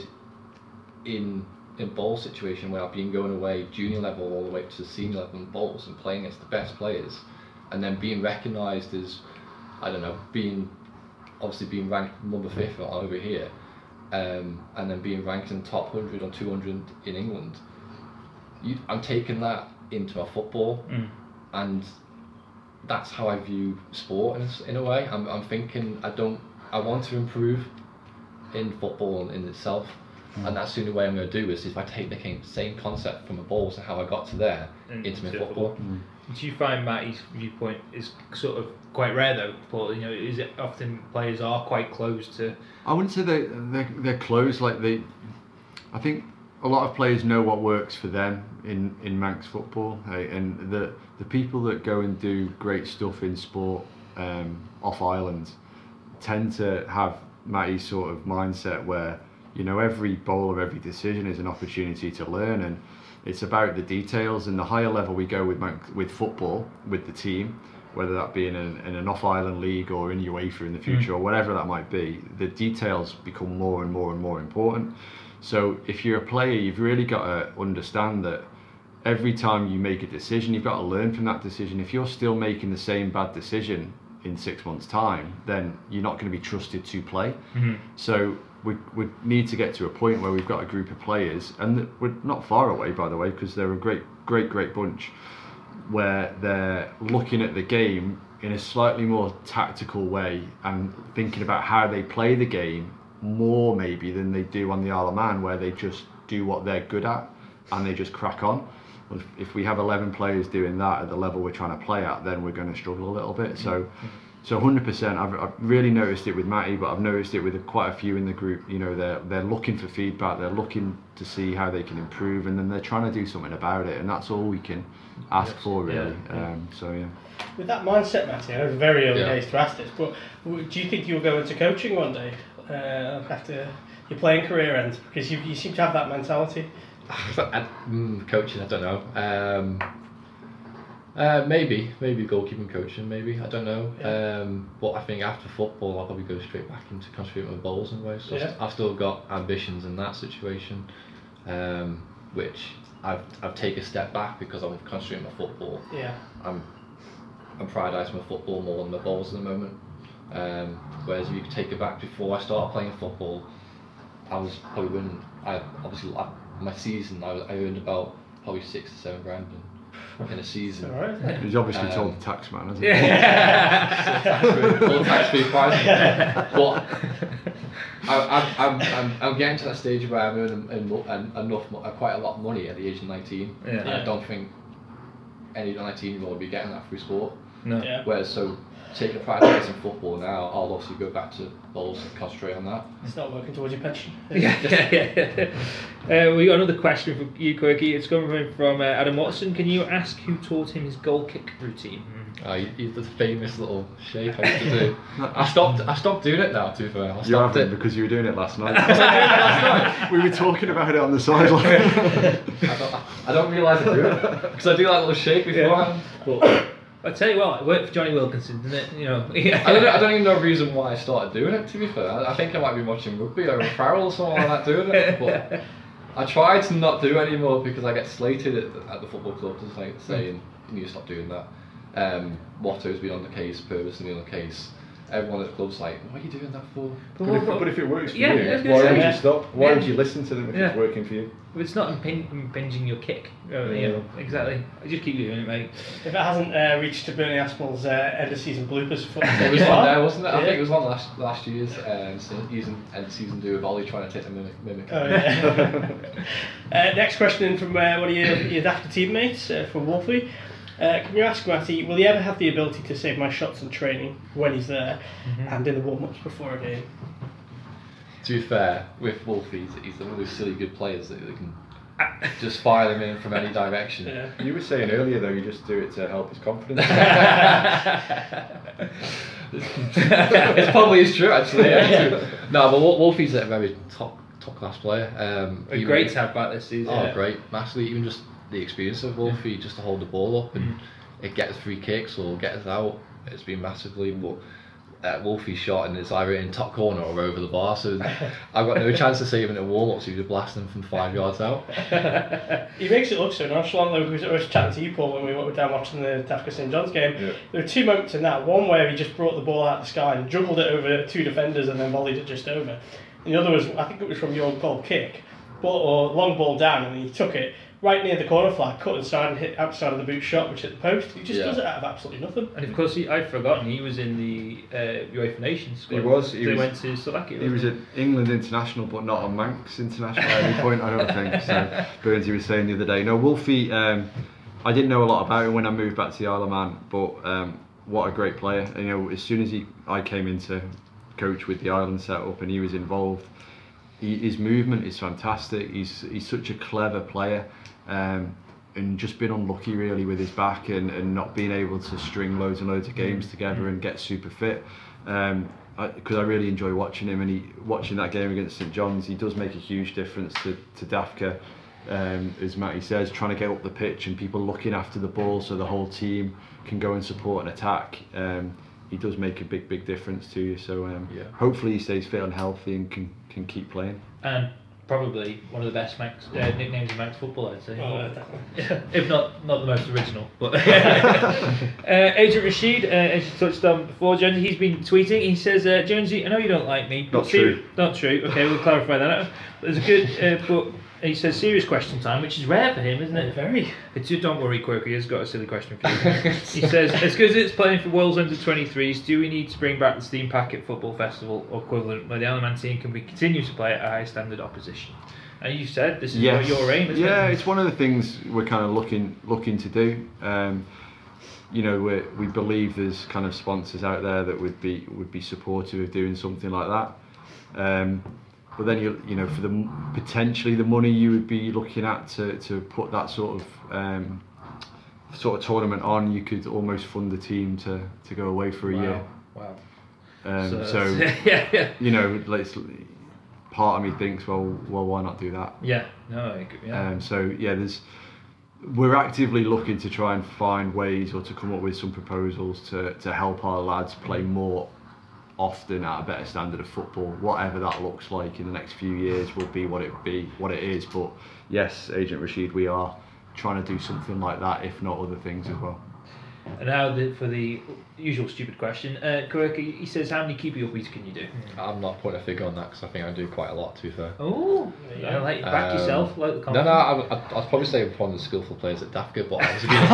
in in bowl situation, where I've been going away junior level all the way to senior level in bowls and playing against the best players, and then being recognised as, I don't know, being obviously being ranked number fifth over here, um, and then being ranked in the top one hundred or two hundred in England, you, I'm taking that into my football, Mm. and that's how I view sport in a, s- in a way. I'm, I'm thinking I don't I want to improve in football in itself, Mm. and that's the only way I'm going to do is if I take the same- same concept from the balls and how I got to there And into my into football. football. Do you find Matty's viewpoint is sort of quite rare though, Paul? You know, is it often players are quite close to? I wouldn't say they they're, they're close. Like they, I think a lot of players know what works for them in in Manx football, hey, and the the people that go and do great stuff in sport um, off island tend to have Matty's sort of mindset where, you know, every bowl or every decision is an opportunity to learn, and it's about the details. And the higher level we go with Manx, with football, with the team, whether that be in an, in an off-island league or in UEFA in the future, Mm. or whatever that might be, the details become more and more and more important. So if you're a player, you've really got to understand that every time you make a decision, you've got to learn from that decision. If you're still making the same bad decision in six months' time, then you're not going to be trusted to play. Mm-hmm. So we, we need to get to a point where we've got a group of players, and we're not far away, by the way, because they're a great, great, great bunch, where they're looking at the game in a slightly more tactical way and thinking about how they play the game more maybe than they do on the Isle of Man, where they just do what they're good at and they just crack on. If, if we have eleven players doing that at the level we're trying to play at, then we're going to struggle a little bit. So so one hundred percent, I've, I've really noticed it with Matty, but I've noticed it with quite a few in the group. You know, they're they're looking for feedback, they're looking to see how they can improve, and then they're trying to do something about it, and that's all we can ask Yes. for, really. Yeah, yeah. Um, so yeah. With that mindset, Matty, I know it's very early Yeah. days to ask this, but w- do you think you'll go into coaching one day uh, after your playing career ends? Because you, you seem to have that mentality. I, mm, coaching, I don't know. Um, uh, maybe, maybe goalkeeping coaching, maybe, I don't know. Yeah. Um, but I think after football, I'll probably go straight back into contributing with bowls and ways. So Yeah. I've still got ambitions in that situation, um, which I've I've taken a step back because I'm concentrating on football. Yeah. I'm I'm prioritising my football more than my bowls at the moment. Um, whereas if you could take it back before I started playing football, I was probably winning. I obviously I, my season I, I earned about probably six to seven grand in, in a season. All right. He's obviously Um, told the tax man, hasn't he? Yeah. All tax free prize. But I, I'm, I'm, I'm, I'm getting to that stage where I'm earning en- en- enough, mo- quite a lot of money at the age of nineteen. Yeah. And I don't think any nineteen-year-old would be getting that through sport. No. Yeah. Whereas, so taking a practice in football now, I'll obviously go back to bowls and concentrate on that. It's not working towards your pension. Yeah, yeah, yeah. Uh, we got another question for you, Quirky. It's coming from uh, Adam Watson. Can you ask who taught him his goal kick routine? Uh, he, he's the famous little shake I used to do. I stopped. I stopped doing it now. To be fair, I You stopped haven't it. because you were doing it last night. last night. We were talking about it on the sideline. I don't, I don't realise I do it because I do that little shake beforehand. But I tell you what, it worked for Johnny Wilkinson, didn't it? You know. I don't. I don't even know the reason why I started doing it. To be fair, I, I think I might be watching rugby or Farrell or someone like that doing it. But I try to not do it anymore because I get slated at the, at the football club to say, saying you need to stop doing that. Um, Watto's been on the case, Purvis has been on the case. Everyone at the club's like, what are you doing that for? But if, but if it works for Yeah, you, I was why gonna would say. you stop? Why Yeah. would you listen to them if Yeah. it's working for you? It's not imping- impinging your kick. Oh, yeah. Yeah. Exactly. I just keep doing it, mate. If it hasn't uh, reached to Bernie Aspinall's uh, end of season bloopers for It was one there, wasn't it? I Yeah. think it was one last last year's um, se- using end season do with Ollie trying to take the mimic. mimic. Oh, yeah. uh, next question in from uh, one of your, your Dafter teammates, uh, from Wolfie. Uh, can you ask Matty, will he ever have the ability to save my shots in training when he's there and in the warm-ups before a game? To be fair, with Wolf, he's, he's one of those silly good players that, that can just fire them in from any direction. Yeah. You were saying earlier though, you just do it to help his confidence. It probably is true, actually. Yeah. No, but Wol- Wolfie's a very top top class player. Um, A even- great to have back this season. Oh, yeah. great, massively. Even just the experience of Wolfie, just to hold the ball up and it get us free kicks or get us out. It's been massively. But uh, Wolfie's shot and it's either in top corner or over the bar, so I've got no chance of saving it in warm ups. He was blasting from five yards out. He makes it look so nonchalant though, because I was chatting to you, Paul, when we were down watching the Dafka St John's game. Yeah. There were two moments in that. One where he just brought the ball out of the sky and juggled it over two defenders and then volleyed it just over. And the other was, I think it was from your goal kick, ball, or long ball down, and he took it right near the corner flag, cut inside and hit outside of the boot shot, which hit the post. He just Yeah. does it out of absolutely nothing. And of course, he, I'd forgotten he was in the uh, UEFA Nations squad. He was, he they was- went to Slovakia. He was wasn't at England international, but not on Manx international at any point, I don't think. So Burnsy was saying the other day. No, Wolfie, um, I didn't know a lot about him when I moved back to the Isle of Man, but um, what a great player. And, you know, as soon as he, I came into coach with the island set up and he was involved, he, his movement is fantastic. He's he's such a clever player. Um, and just been unlucky really with his back and, and not being able to string loads and loads of games together and get super fit. Um, because I, I really enjoy watching him, and he watching that game against St John's, he does make a huge difference to, to Dafka. Um, as Matty says, trying to get up the pitch and people looking after the ball so the whole team can go and support and attack. Um, he does make a big, big difference to you. So um, Yeah. hopefully he stays fit and healthy and can, can keep playing. And probably one of the best Manx, uh, nicknames in Manx football, I'd say. Oh, definitely. If not, not the most original. But uh, Agent Rashid, uh, as you touched on before, Jonesy, he's been tweeting. He says, uh, Jonesy, I know you don't like me. but Not true. Not true. Okay, we'll clarify that. There's a good, uh, but he says serious question time, which is rare for him, isn't it? Very. It's, don't worry, Quirky, he's got a silly question for you. He says, as good as it's playing for Wales under twenty-threes, do we need to bring back the Steam Packet Football Festival or equivalent where the Isle of Man team can be continue to play at a high standard opposition? And you said this is Yes. your aim, isn't yeah, it? it's one of the things we're kind of looking looking to do. Um, you know, we we believe there's kind of sponsors out there that would be would be supportive of doing something like that. Um, but then you you know for the potentially the money you would be looking at to, to put that sort of um, sort of tournament on, you could almost fund the team to, to go away for a Wow. year. Wow. Um, So- so yeah, yeah. you know, let's. Part of me thinks, well, well, why not do that? Yeah, no, I agree. Yeah. Um, so yeah, there's we're actively looking to try and find ways or to come up with some proposals to, to help our lads play more often at a better standard of football. Whatever that looks like in the next few years will be what it be what it is. But yes, Agent Rashid, we are trying to do something like that, if not other things as well. And now the, for the usual stupid question, uh, Kirk, he says, how many keepy uppies can you do? I'm not putting a figure on that because I think I do quite a lot, to be fair. Oh, Yeah. I like back Um, yourself, like the No, confidence. no, I, would- I'd, I'd probably say I'm one of the skillful players at Dafka, but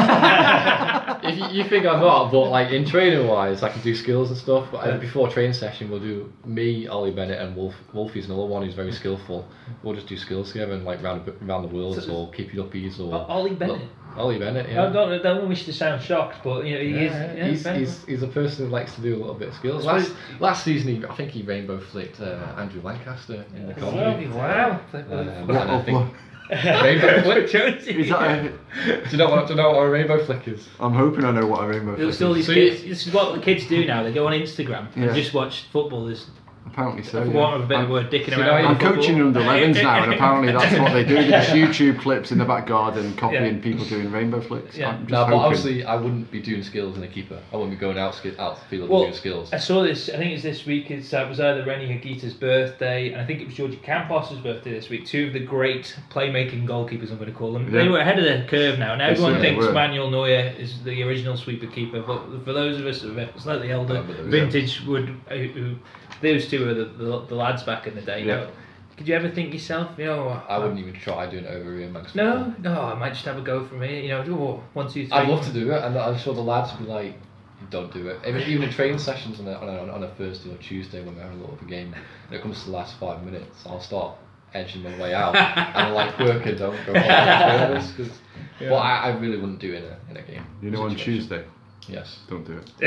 I was if you, you think I'm not, but like in training wise, I can do skills and stuff. But uh, before training session, we'll do me, Ollie Bennett, and Wolf. Wolfie's another one who's very skillful. We'll just do skills together and like round the- around the worlds So- or keep it uppies or O- Ollie Bennett. Ollie Bennett, I yeah. don't, don't wish to sound shocked, but you know, he Yeah, is. yeah, Yeah, he's, Bennett. he's, he's a person who likes to do a little bit of skills. I Last, suppose- last season, he, I think he rainbow flicked uh, Andrew Lancaster in the Oh, comedy. Wow. Uh, and What I of think what? rainbow flick. Is that a, Do you know what? Do you know what a rainbow flick is? I'm hoping I know what a rainbow It flick was still is. these So you- kids. This is what the kids do now. They go on Instagram and Yeah. just watch football. There's, Apparently so. for yeah. want of a better I'm- word, dicking So around. now I'm with football. coaching under elevens now, and apparently that's what they do. They just YouTube clips in the back garden, copying Yeah. people doing rainbow flicks. Yeah. I'm just No, but hoping. obviously I wouldn't be doing skills in a keeper. I wouldn't be going out ski- out the field Well, and doing skills. I saw this. I think it's this week. It's, uh, it was either Rennie Higuita's birthday, and I think it was Georgie Campos' birthday this week. Two of the great playmaking goalkeepers, I'm going to call them. Yeah. They were ahead of the curve now. Now They everyone certainly thinks were. Manuel Neuer is the original sweeper keeper, but for those of us who are slightly older, Remember those, vintage would who, who those two were the, the, the lads back in the day. You Yeah. know. Could you ever think yourself, you know? I wouldn't even try doing it over here amongst No, people. no. I might just have a go from here. You know, oh, one, two, three. I'd love to do it, and I'm sure the lads would be like, "Don't do it." Even, even in training sessions on a, on a on a Thursday or Tuesday when we're having a little bit of a game, when it comes to the last five minutes, I'll start edging my way out and like working. Don't go on this because. Yeah. But I, I really wouldn't do it in a in a game. You know, on situation. Tuesday, Yes. don't do it.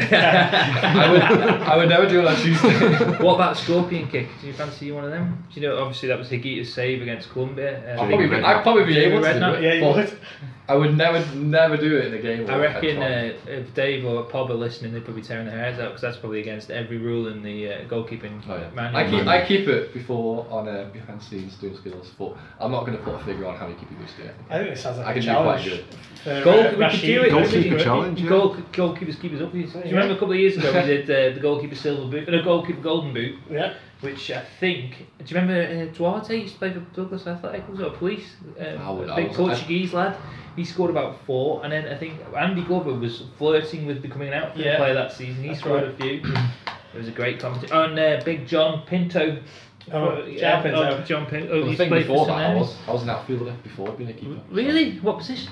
I would. I would never do it on Tuesday. What about scorpion kick? Do you fancy one of them? Do you know? Obviously, that was Higuita's save against Colombia. I'd Um, probably, be, I'd probably be Jamie able to do Redknapp? it, Yeah, you but would. I would never, never do it in a game. I or reckon a uh, if Dave or Pob are listening, they're probably tearing their hairs out because that's probably against every rule in the uh, goalkeeping Oh, yeah. manual. I keep, I keep it before on uh, behind the scenes doing skills, but I'm not going to put a figure on how you keep it used to it. I think it sounds like I a can do challenge. quite good. For, Goal, uh, we could Rashid. do it. Goalkeeper we- challenge, yeah. Goal, goalkeepers keepers up. Do you remember a couple of years ago we did uh, the goalkeeper silver boot, no goalkeeper golden boot, Yeah. which I think. Do you remember uh, Duarte used to play for Douglas Athletic? Was it a police? Um, I would- a I big was- Portuguese lad. He scored about four, and then I think Andy Glover was flirting with becoming an outfield Yeah. player that season. He That's scored right. a few. It was a great competition. And uh, Big John Pinto. Oh, yeah, John Pinto. oh, John Pinto. Well, he the used to thing play for before St that, I Mary's. was, I was an outfielder before being a keeper. Really? What position?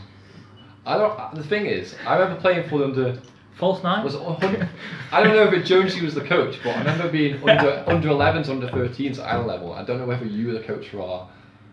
I don't. The thing is, I remember playing for them under. False nine? Was it one hundred I don't know if it Jonesy was the coach, but I remember being under under elevens, under thirteens at island level. I don't know whether you were the coach for our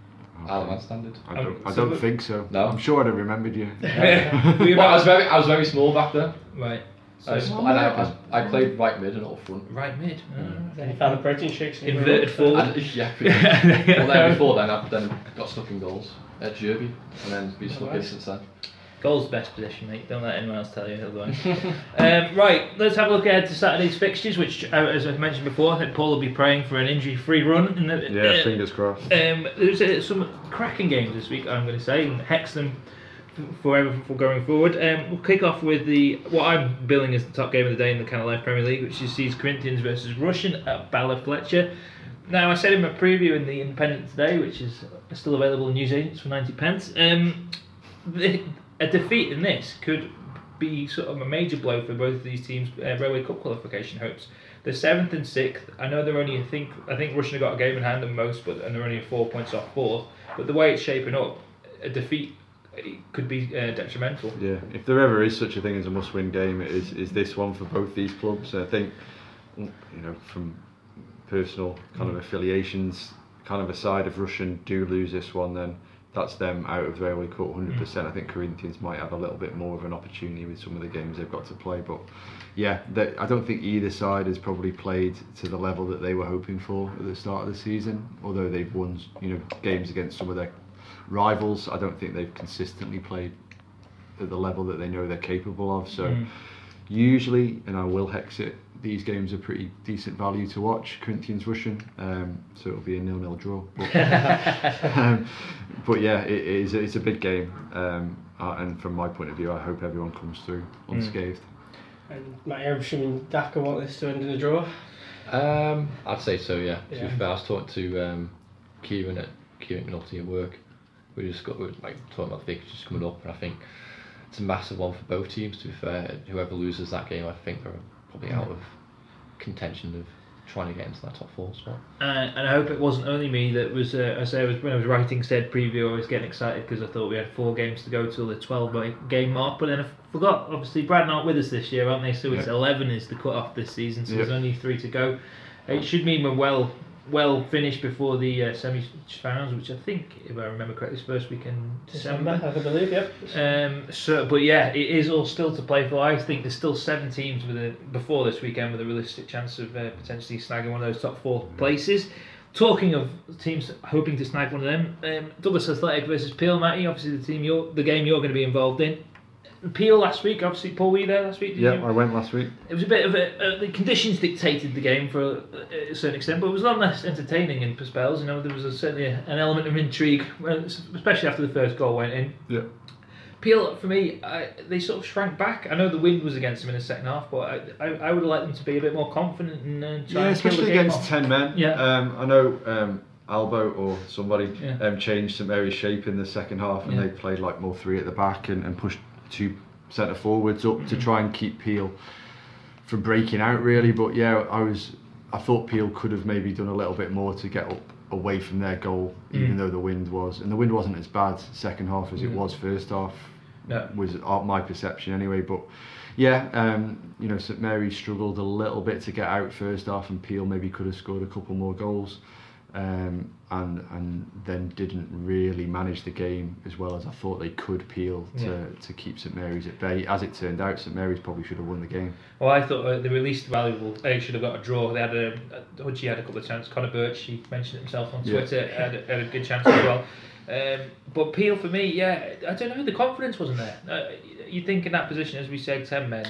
Isle Man standard. I don't, I so don't the- think so. No? I'm sure I'd have remembered you. Were you Well, I was about- very, I was very small back then. Right. I was, So, and I, I, was- I played right mid and up front. right mid. Then you found the protein shakes. and you Inverted were- forward. And, yeah, pretty much. Well, then before then, I then got stuck in goals at Derby, and then been stuck in Nice. since then. Goal's the best position, mate. Don't let anyone else tell you otherwise. um, right, let's have a look ahead to Saturday's fixtures, which, uh, as I mentioned before, I think Paul will be praying for an injury-free run. In the, Yeah, uh, fingers crossed. Um, there's uh, some cracking games this week, I'm going to say, and hex them f- forever for going forward. Um, we'll kick off with the what I'm billing as the top game of the day in the Canada Life Premier League, which is sees Corinthians versus Russian at Bala Fletcher. Now, I said in my preview in the Independent today, which is still available in newsagents for ninety pence, um, the, a defeat in this could be sort of a major blow for both of these teams' uh, Railway Cup qualification hopes. They're seventh and sixth. I know they're only, I think, I think Russian have got a game in hand at most, but and they're only four points off fourth. But the way it's shaping up, a defeat it could be uh, detrimental. Yeah, if there ever is such a thing as a must-win game, it is is this one for both these clubs. I think, you know, from personal kind of affiliations, kind of aside, if Russian do lose this one, then that's them out of the Railway Cup one hundred percent. I think Corinthians might have a little bit more of an opportunity with some of the games they've got to play, but yeah, they, I don't think either side has probably played to the level that they were hoping for at the start of the season. Although they've won, you know, games against some of their rivals, I don't think they've consistently played at the level that they know they're capable of. So Mm. usually, and I will hex it, these games are pretty decent value to watch. Corinthians Russian, um, so it'll be a nil-nil draw. But, um, but yeah, it is it's a big game, um, uh, and from my point of view, I hope everyone comes through unscathed. And Matt, I'm assuming Dafka want this to end in a draw. Um, I'd say so, yeah. To Yeah. be fair, I was talking to um, Kieran at Kieran McNulty at work. We just got we were, like talking about fixtures coming up, and I think it's a massive one for both teams. To be fair, whoever loses that game, I think they're probably out of contention of trying to get into that top four spot. Uh, and I hope it wasn't only me that was. Uh, I say I was when I was writing said preview, I was getting excited because I thought we had four games to go till the twelve game mark. But then I forgot. Obviously, Brad aren't with us this year, aren't they? So it's Yeah. eleven is the cut off this season. So Yeah. there's only three to go. It should mean we're well, well finished before the uh, semi-finals, which I think, if I remember correctly, is first week in December, December. I can believe, yep. Um, so, but yeah, it is all still to play for. I think there's still seven teams with a, before this weekend with a realistic chance of uh, potentially snagging one of those top four places. Talking of teams hoping to snag one of them, um, Douglas Athletic versus Peel, Matty. Obviously, the team you're, the game you're going to be involved in. Peel last week, obviously. Paul, were you there last week? Did Yeah, you? I went last week. It was a bit of a uh, the conditions dictated the game for a, a certain extent, but it was a lot less entertaining in spells. You know, there was a, certainly a, an element of intrigue, especially after the first goal went in. Yeah. Peel, for me, I, they sort of shrank back. I know the wind was against them in the second half, but I, I, I would have liked them to be a bit more confident and uh, try Yeah, and kill the especially game against off. ten men. Yeah. Um, I know um, Albo or somebody Yeah. um, changed St Mary's shape in the second half, and Yeah. they played like more three at the back and, and pushed two centre forwards up to try and keep Peel from breaking out really. But yeah, I was I thought Peel could have maybe done a little bit more to get up away from their goal, even Mm. though the wind was, and the wind wasn't as bad second half as it Mm. was first half. No. Was uh, my perception anyway. But yeah, um, you know, St Mary's struggled a little bit to get out first half, and Peel maybe could have scored a couple more goals, um, and and then didn't really manage the game as well as I thought they could. Peel to Yeah. to keep St Mary's at bay. As it turned out, St Mary's probably should have won the game. Well, I thought uh, they were least valuable. They should have got a draw. They had a, a Hudgie had a couple of chances. Connor Birch, he mentioned it himself on Yeah. Twitter, had, a, had a good chance as well. Um, but Peel for me, yeah, I don't know. The confidence wasn't there. Uh, you think in that position, as we said, ten men.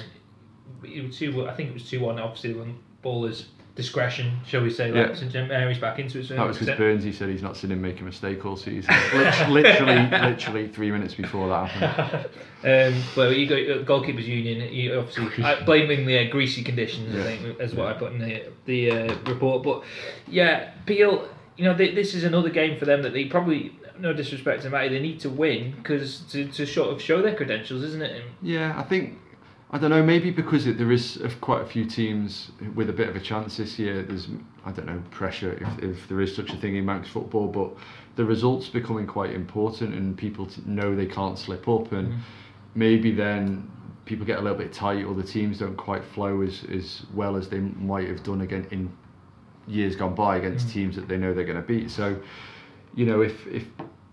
It was two. I think it was two one. Obviously, when ballers discretion, shall we say, like Yeah. St Mary's back into it. That was because Burnsy said he's not seen him make a mistake all season. Lit- literally, literally three minutes before that happened. Um, but you got uh, goalkeepers union. You obviously I, blaming the uh, greasy conditions. Yeah. I think is what I put in the the uh, report. But yeah, Peel. You know, they, this is another game for them that they probably, no disrespect to Matty, they need to win because to to sort of show their credentials, isn't it? And Yeah, I think, I don't know, maybe because it, there is of quite a few teams with a bit of a chance this year. There's, I don't know, pressure if, if there is such a thing in Manx football, but the results becoming quite important and people t- know they can't slip up, and Mhm. maybe then people get a little bit tight or the teams don't quite flow as, as well as they might have done again in years gone by against Mm. teams that they know they're going to beat. So, you know, if if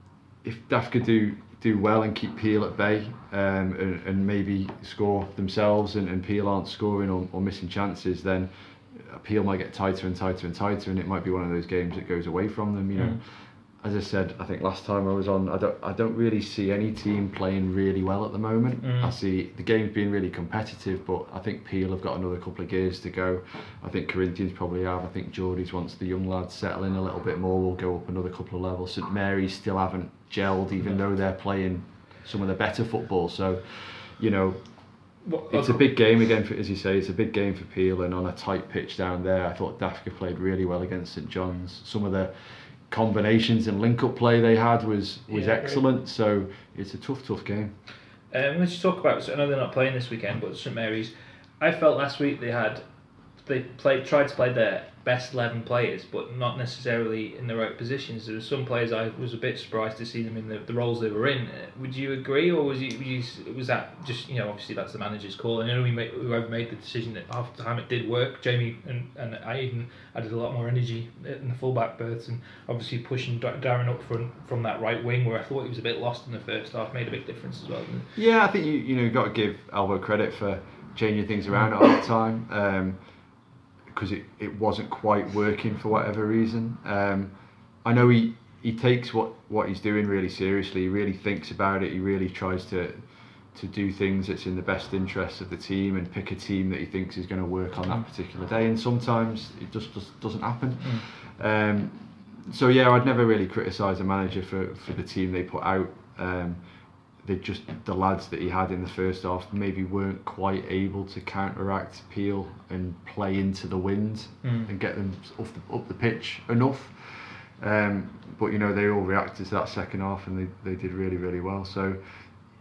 if D A F could do do well and keep Peel at bay, um, and, and maybe score themselves, and, and Peel aren't scoring or, or missing chances, then Peel might get tighter and tighter and tighter, and it might be one of those games that goes away from them. You know, Mm. as I said, I think last time I was on, I don't I don't really see any team playing really well at the moment. Mm. I see the game's being really competitive, but I think Peel have got another couple of gears to go. I think Corinthians probably have. I think Geordie's, once the young lads settle in a little bit more, will go up another couple of levels. St Mary's still haven't gelled, even No. though they're playing some of the better football. So, you know, What, it's a big game again, for, as you say, it's a big game for Peel, and on a tight pitch down there, I thought Dafka played really well against St John's. Some of the combinations and link-up play they had was was Yeah, excellent. So it's a tough, tough game. Um, let's talk about. So I know they're not playing this weekend, but St Mary's. I felt last week they had they played tried to play their best eleven players, but not necessarily in the right positions. There were some players I was a bit surprised to see them in the, the roles they were in. Uh, Would you agree, or was you, were you was that just, you know, obviously that's the manager's call? And I know we made, whoever made the decision that half the time it did work. Jamie and and Aiden added a lot more energy in the fullback berths, and obviously pushing Da- Darren up front from that right wing where I thought he was a bit lost in the first half made a big difference as well. Didn't it? Yeah, I think you you know you've got to give Albo credit for changing things around at half time, um, because it, it wasn't quite working for whatever reason. Um, I know he, he takes what, what he's doing really seriously. He really thinks about it. He really tries to to do things that's in the best interests of the team and pick a team that he thinks is going to work on that particular day. And sometimes it just, just doesn't happen. Mm. Um, so yeah, I'd never really criticise a manager for, for the team they put out. Um, they just the lads that he had in the first half maybe weren't quite able to counteract Peel and play into the wind Mm. and get them off the, up the pitch enough. Um, but you know, they all reacted to that second half and they, they did really really well. So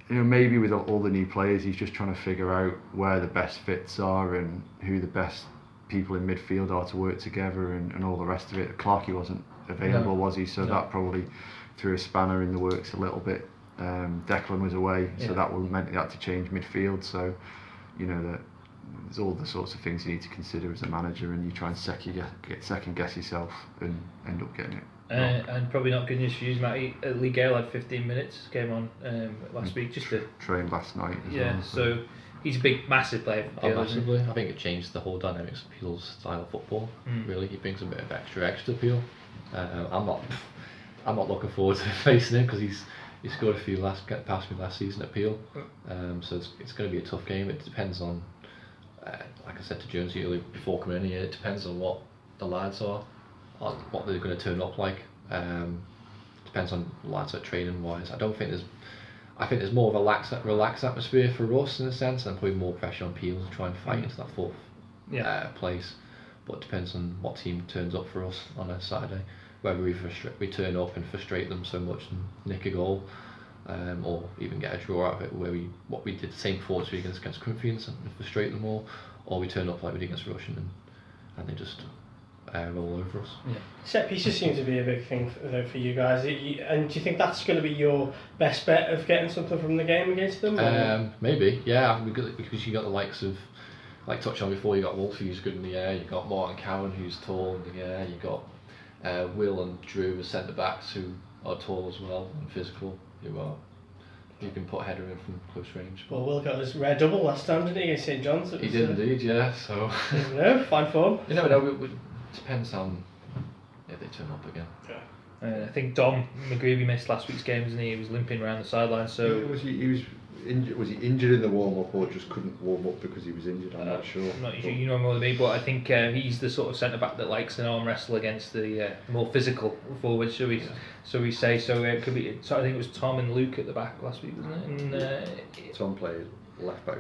you know, maybe with all the new players, he's just trying to figure out where the best fits are and who the best people in midfield are to work together and, and all the rest of it. Clarkey wasn't available, No. was he? So No. that probably threw a spanner in the works a little bit. Um, Declan was away, so Yeah. that will meant he had to change midfield. So, you know, that there's all the sorts of things you need to consider as a manager, and you try and second guess, get second guess yourself and end up getting it. Uh, and probably not good news for you, Matty. Uh, Lee Gale had fifteen minutes, came on um, last Mm. week just to. Trained last night as Yeah, well. so he's a big, massive player for Oh, Peel, isn't he? massively. I think it changed the whole dynamics of Peel's style of football. Mm. Really, he brings a bit of extra extra Peel. Uh, I'm not, I'm not looking forward to facing him because he's he scored a few last get past me last season at Peel. Um, so it's, it's going to be a tough game. It depends on, uh, like I said to Jonesy earlier before coming in here, it depends on what the lads are, on what they're going to turn up like. Um, depends on lads at training wise. I don't think there's. I think there's more of a relaxed, relaxed atmosphere for us in a sense, and probably more pressure on Peel to try and fight Mm. into that fourth Yeah. uh, place. But it depends on what team turns up for us on a Saturday. Whether we frustra- we turn up and frustrate them so much and nick a goal, um, or even get a draw out of it, where we what we did the same before this week against, against Corinthians and frustrate them all, or we turn up like we did against Russian and and they just uh, roll over us. Yeah. Set pieces seem to be a big thing for, though, for you guys. It- you- And do you think that's going to be your best bet of getting something from the game against them? or- Um, maybe, yeah, because because you got the likes of, like touched on before, you got Wolf who's good in the air, you got Martin Cowan who's tall in the air, you got uh, Will and Drew as centre backs who are tall as well and physical, who are you can put a header in from close range. Well, Will got his rare double last time, didn't he, against St John's? It He was, did uh, indeed, yeah. So You know, fine form. you never know. It, it depends on if they turn up again. Uh, I think Dom McGreevy missed last week's game, wasn't he? He was limping around the sideline, so. was he, he was injured? Was he injured in the warm up, or just couldn't warm up because he was injured? I'm Uh, not sure. I'm not sure, you know more than me, but I think uh, he's the sort of centre back that likes an arm wrestle against the uh, more physical forwards, shall we, so we say. So uh, it could be. So I think it was Tom and Luke at the back last week, wasn't it? And uh, Tom played left back.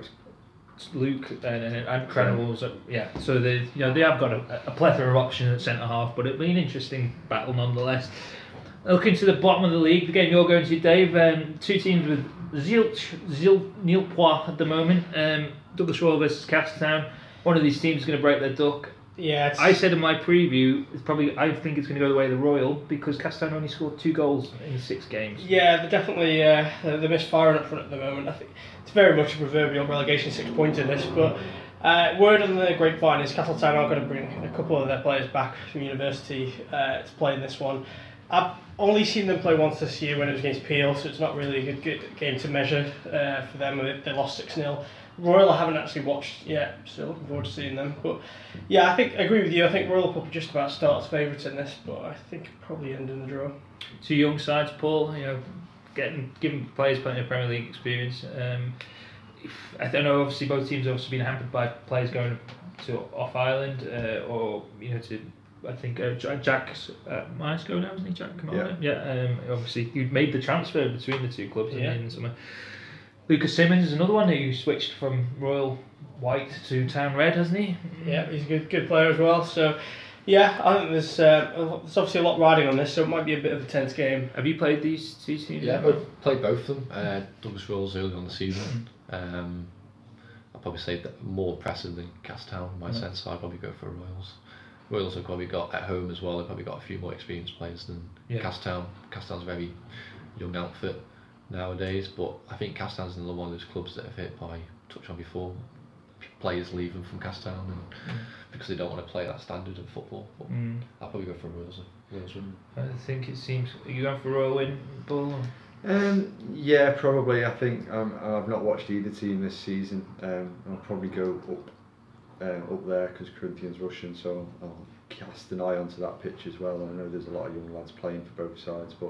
Luke and and, and Crenwell was, uh, yeah. So they, you know, they have got a, a plethora of options at centre half, but it'll be an interesting battle nonetheless. Looking to the bottom of the league, the game you're going to, Dave. Um, two teams with Zilch, Zil, Nilpois at the moment. Um, Douglas Royal versus Castertown. One of these teams is going to break their duck. Yeah, it's, I said in my preview, it's probably I think it's going to go the way of the Royal because Castertown only scored two goals in six games. Yeah, they're definitely uh, they're, they're misfiring up front at the moment. I think it's very much a proverbial relegation six pointer this, but uh, word on the grapevine is Castletown are going to bring a couple of their players back from university uh, to play in this one. I've only seen them play once this year when it was against Peel, so it's not really a good, good game to measure uh, for them. They, they lost six nil. Royal I haven't actually watched yet, so looking forward to seeing them. But yeah, I think I agree with you. I think Royal will probably just about start as favourites in this, but I think it'll probably end in the draw. Two young sides, Paul. You know, getting giving players plenty of Premier League experience. Um, if, I don't know. Obviously, both teams have also been hampered by players going to off island uh, or you know to. I think uh, Jack's uh, Maesco now, isn't he? Jack Kamara. Yeah. yeah um, obviously, you made the transfer between the two clubs Yeah. in the summer. Lucas Simmons is another one who switched from Royal White to Town Red, hasn't he? Yeah, he's a good good player as well. So yeah, I think there's uh, there's obviously a lot riding on this, so it might be a bit of a tense game. Have you played these two teams? Yeah, I've played both of them. Uh, Douglas Royals early on the season. Um, I'd probably say that more impressive than Castown in my Mm. sense, so I'd probably go for Royals. Royals have probably got at home as well, they've probably got a few more experienced players than Yeah. Castown. Castown's a very young outfit nowadays, but I think Castown's another one of those clubs that have hit by, touched on before, players leaving from Castown and Mm. because they don't want to play that standard of football. But Mm. I'll probably go for Royals. Royals win. I think it seems. Are you going for Royal win, Paul? Um, yeah, probably. I think um, I've not watched either team this season. Um, I'll probably go up uh, up there because Corinthians Russian, so I'll cast an eye onto that pitch as well. I know there's a lot of young lads playing for both sides, but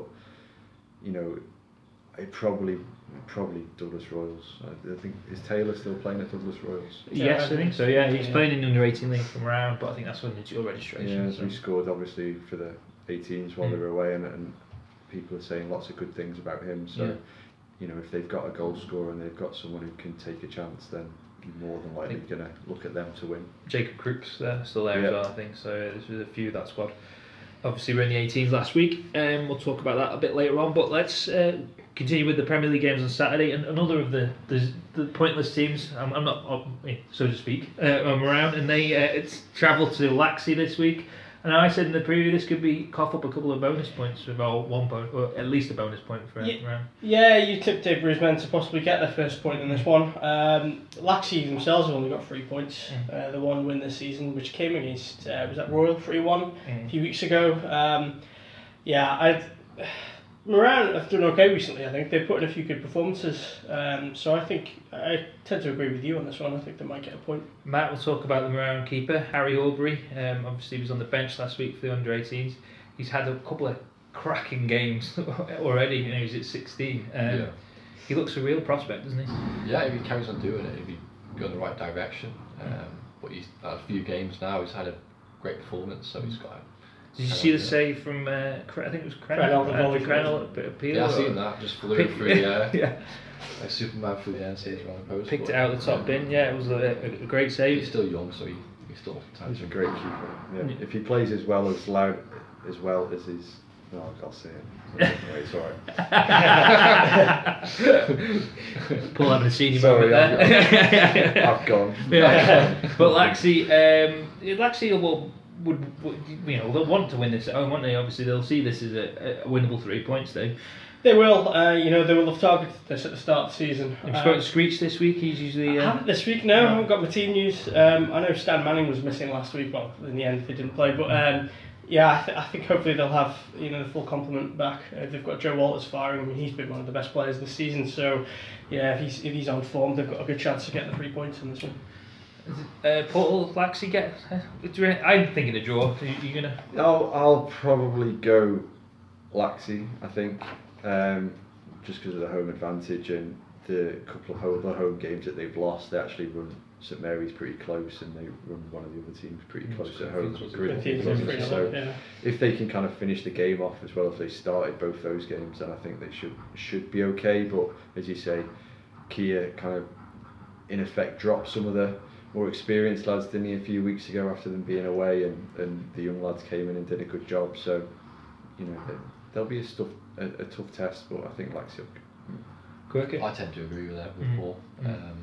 you know, it probably probably Douglas Royals. I, I think is Taylor still playing at Douglas Royals? Yes, I think so. Yeah, he's Yeah. playing in the under eighteen league from round, but I think that's when it's your registration. Yeah, so. we scored obviously for the eighteens while Mm. they were away, and, and people are saying lots of good things about him. So, Yeah. you know, if they've got a goal scorer and they've got someone who can take a chance, then you're more than likely think- going to look at them to win. Jacob Crooks there, still there Yeah. as well, I think. So yeah, there's a few of that squad. obviously we're in the eighteens last week, and um, we'll talk about that a bit later on. But let's uh, continue with the Premier League games on Saturday, and another of the the, the pointless teams. I'm, I'm not, uh, so to speak. Uh, I'm around, and they uh, it's travelled to Laxey this week. And I said in the preview this could be cough up a couple of bonus points, about one point, or at least a bonus point for yeah, round. Yeah, you tipped Avery's men to possibly get their first point in this one. Um, Laxey themselves have only got three points. Mm. Uh, the one win this season, which came against uh, was that Royal three one mm. a few weeks ago. Um, yeah, I. Moran have done okay recently, I think. They've put in a few good performances. Um, so I think, I tend to agree with you on this one. I think they might get a point. Matt will talk about the Moran keeper, Harry Aubrey. Um, obviously he was on the bench last week for the under eighteens. He's had a couple of cracking games already. You know, he's at sixteen. Um, yeah. He looks a real prospect, doesn't he? Yeah, if he carries on doing it, if he go in the right direction. Um, but he's had a few games now, he's had a great performance, so he's got a Did you see the save from, uh, I think it was Crenell, Andrew Crenell at Peel? Yeah, I've seen that, just flew Pick, through the air. Yeah. Like Superman through the air, saves around the post. Picked it out of the top bin, yeah, it was a, a great save. He's still young, so he, he's still... He's a great keeper. Yeah. If he plays as well as loud, as well as his... No, I can't see it. Anyway, it's alright. Paul having a senior Sorry, moment there. I've, I've gone. Yeah. But Laxey, um, Laxey will... Would, would you know they'll want to win this at home, won't they? Obviously they'll see this as a, a winnable three points though. They will. Uh, you know they will have targeted this at the start of the season. Have you spoken to Screech this week? He's usually. Uh, I haven't this week. No, I haven't got my team news. Um, I know Stan Manning was missing last week. Well, in the end they didn't play, but um, yeah, I, th- I think hopefully they'll have you know the full complement back. Uh, they've got Joe Walters firing. I mean he's been one of the best players this season. So yeah, if he's if he's on form, they've got a good chance to get the three points in this one. Uh, Paul Laxey get? I'm thinking a draw. Are you, you gonna? I'll I'll probably go Laxey. I think um, just because of the home advantage and the couple of home, the home games that they've lost, they actually run St Mary's pretty close, and they run one of the other teams pretty close mm, at home. So yeah. If they can kind of finish the game off as well as they started both those games, then I think they should should be okay. But as you say, Kia kind of in effect dropped some of the more experienced lads, didn't he, a few weeks ago after them being away, and, and the young lads came in and did a good job. So, you know, there'll be a, stuff, a, a tough test, but I think Laxey will. I tend to agree with that with mm. Paul. Um,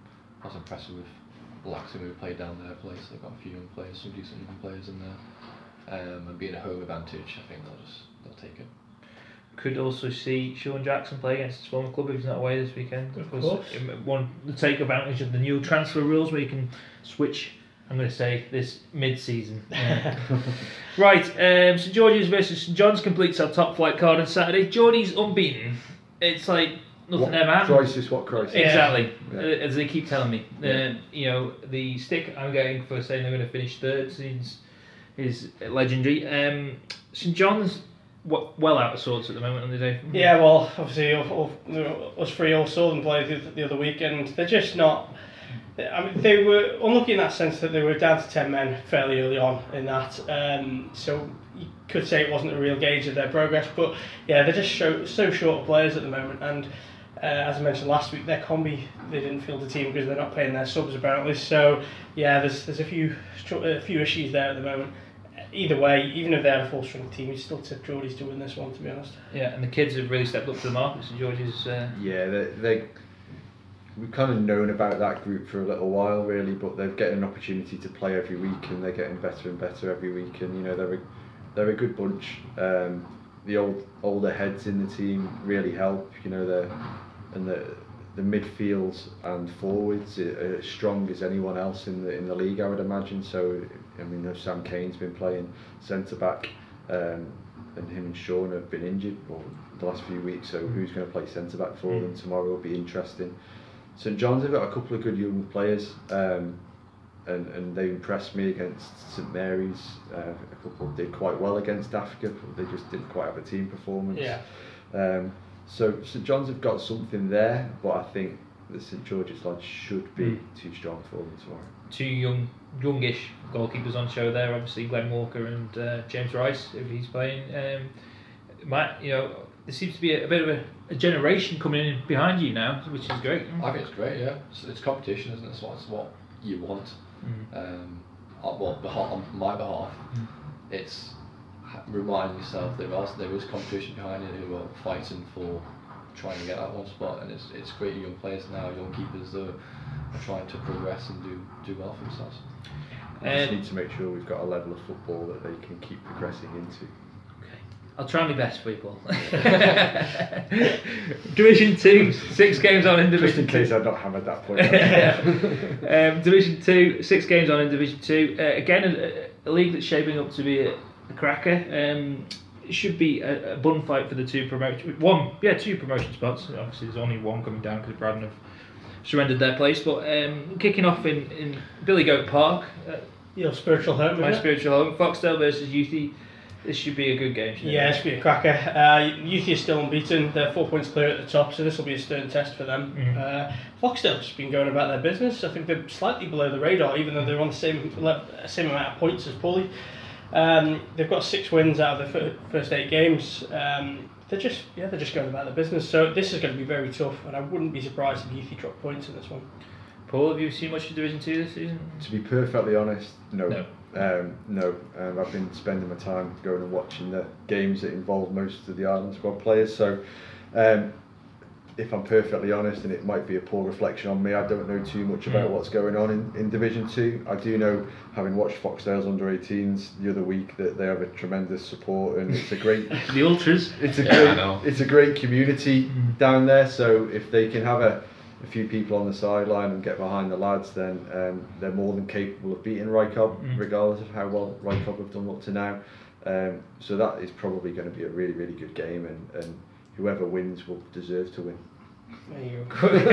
I was impressed with Laxey who played down their place. They've got a few young players, some decent young players in there, um, and being a home advantage, I think they'll just they'll take it. Could also see Sean Jackson play against his former club if he's not away this weekend. Of course. One to take advantage of the new transfer rules where you can switch. I'm going to say this mid-season. Yeah. Right, um, St George's versus St John's completes our top flight card on Saturday. Geordie's unbeaten. It's like nothing what ever happened. Crisis, what crisis? Exactly, yeah. Yeah. uh, as they keep telling me. Yeah. Uh, you know, the stick I'm getting for saying they're going to finish third seems is legendary. Um, St John's well out of sorts at the moment on the day. Yeah, well, obviously, all, all, us three all saw them play the, the other week, and they're just not. I mean, they were unlucky in that sense that they were down to ten men fairly early on in that. Um, so you could say it wasn't a real gauge of their progress, but yeah, they're just so, so short of players at the moment. And uh, as I mentioned last week, their combi they didn't field the team because they're not playing their subs apparently. So yeah, there's there's a few a few issues there at the moment. Either way, even if they had a full strength team, you'd still tip Geordies to win this one, to be honest. Yeah, and the kids have really stepped up to the mark. St George's. Uh... Yeah, they, they we've kind of known about that group for a little while, really, but they're getting an opportunity to play every week, and they're getting better and better every week. And you know, they're a, they're a good bunch. Um, the old older heads in the team really help. You know, the and the the midfields and forwards are as strong as anyone else in the in the league, I would imagine. So. I mean, Sam Kane's been playing centre back, um, and him and Sean have been injured well, the last few weeks. So who's going to play centre back for them tomorrow will be interesting. St John's have got a couple of good young players, um, and and they impressed me against St Mary's. Uh, a couple did quite well against Africa, but they just didn't quite have a team performance. Yeah. Um, so St John's have got something there, but I think the St George's lads should be mm. too strong for them tomorrow. Two young, youngish goalkeepers on show there. Obviously, Glenn Walker and uh, James Rice, if he's playing. Um, Matt, you know, there seems to be a, a bit of a, a generation coming in behind you now, which is great. I think it's great. Yeah, it's, it's competition, isn't it? It's what, it's what you want. Mm. Um, on, well, on my behalf, mm. it's remind yourself there is there is competition behind it who are fighting for trying to get that one spot, and it's it's great young players now, young keepers that are trying to progress and do do well for themselves. We just Um, need to make sure we've got a level of football that they can keep progressing into. I'll try my best for you, Paul. Division two, six games on in Just Division in case I've not hammered that point. um, Division two, six games on in Division two. Uh, again, a, a league that's shaping up to be a, a cracker. Um, it should be a, a bun fight for the two promotion. One, yeah, two promotion spots. Obviously, there's only one coming down because Braddon have surrendered their place. But um, kicking off in, in Billy Goat Park, uh, Your spiritual home, my isn't it? spiritual home, Foxdale versus Youthy. This should be a good game. shouldn't Yeah, it? it should be a cracker. Uh, Youthy is still unbeaten. They're four points clear at the top, so this will be a stern test for them. Mhm. Uh, Foxdale's just been going about their business. I think they're slightly below the radar, even though they're on the same le- same amount of points as Pully. Um, they've got six wins out of the fir- first eight games. Um, they're just yeah, they're just going about their business. So this is going to be very tough, and I wouldn't be surprised if Youthy drop points in this one. Paul, have you seen much of Division two this season? To be perfectly honest, no. No. Um, no, um, I've been spending my time going and watching the games that involve most of the Ireland squad players. So, um, if I'm perfectly honest, and it might be a poor reflection on me, I don't know too much about Mm. what's going on in, in Division Two. I do know, having watched Foxdale's under eighteens the other week, that they have a tremendous support, and it's a great, The Ultras. it's a Yeah, I great, know. it's a great community Mm. down there. So if they can have a a few people on the sideline and get behind the lads, then um, they're more than capable of beating Rycob, Mm. regardless of how well Rycob have done up to now. Um, so that is probably going to be a really, really good game, and, and whoever wins will deserve to win. There you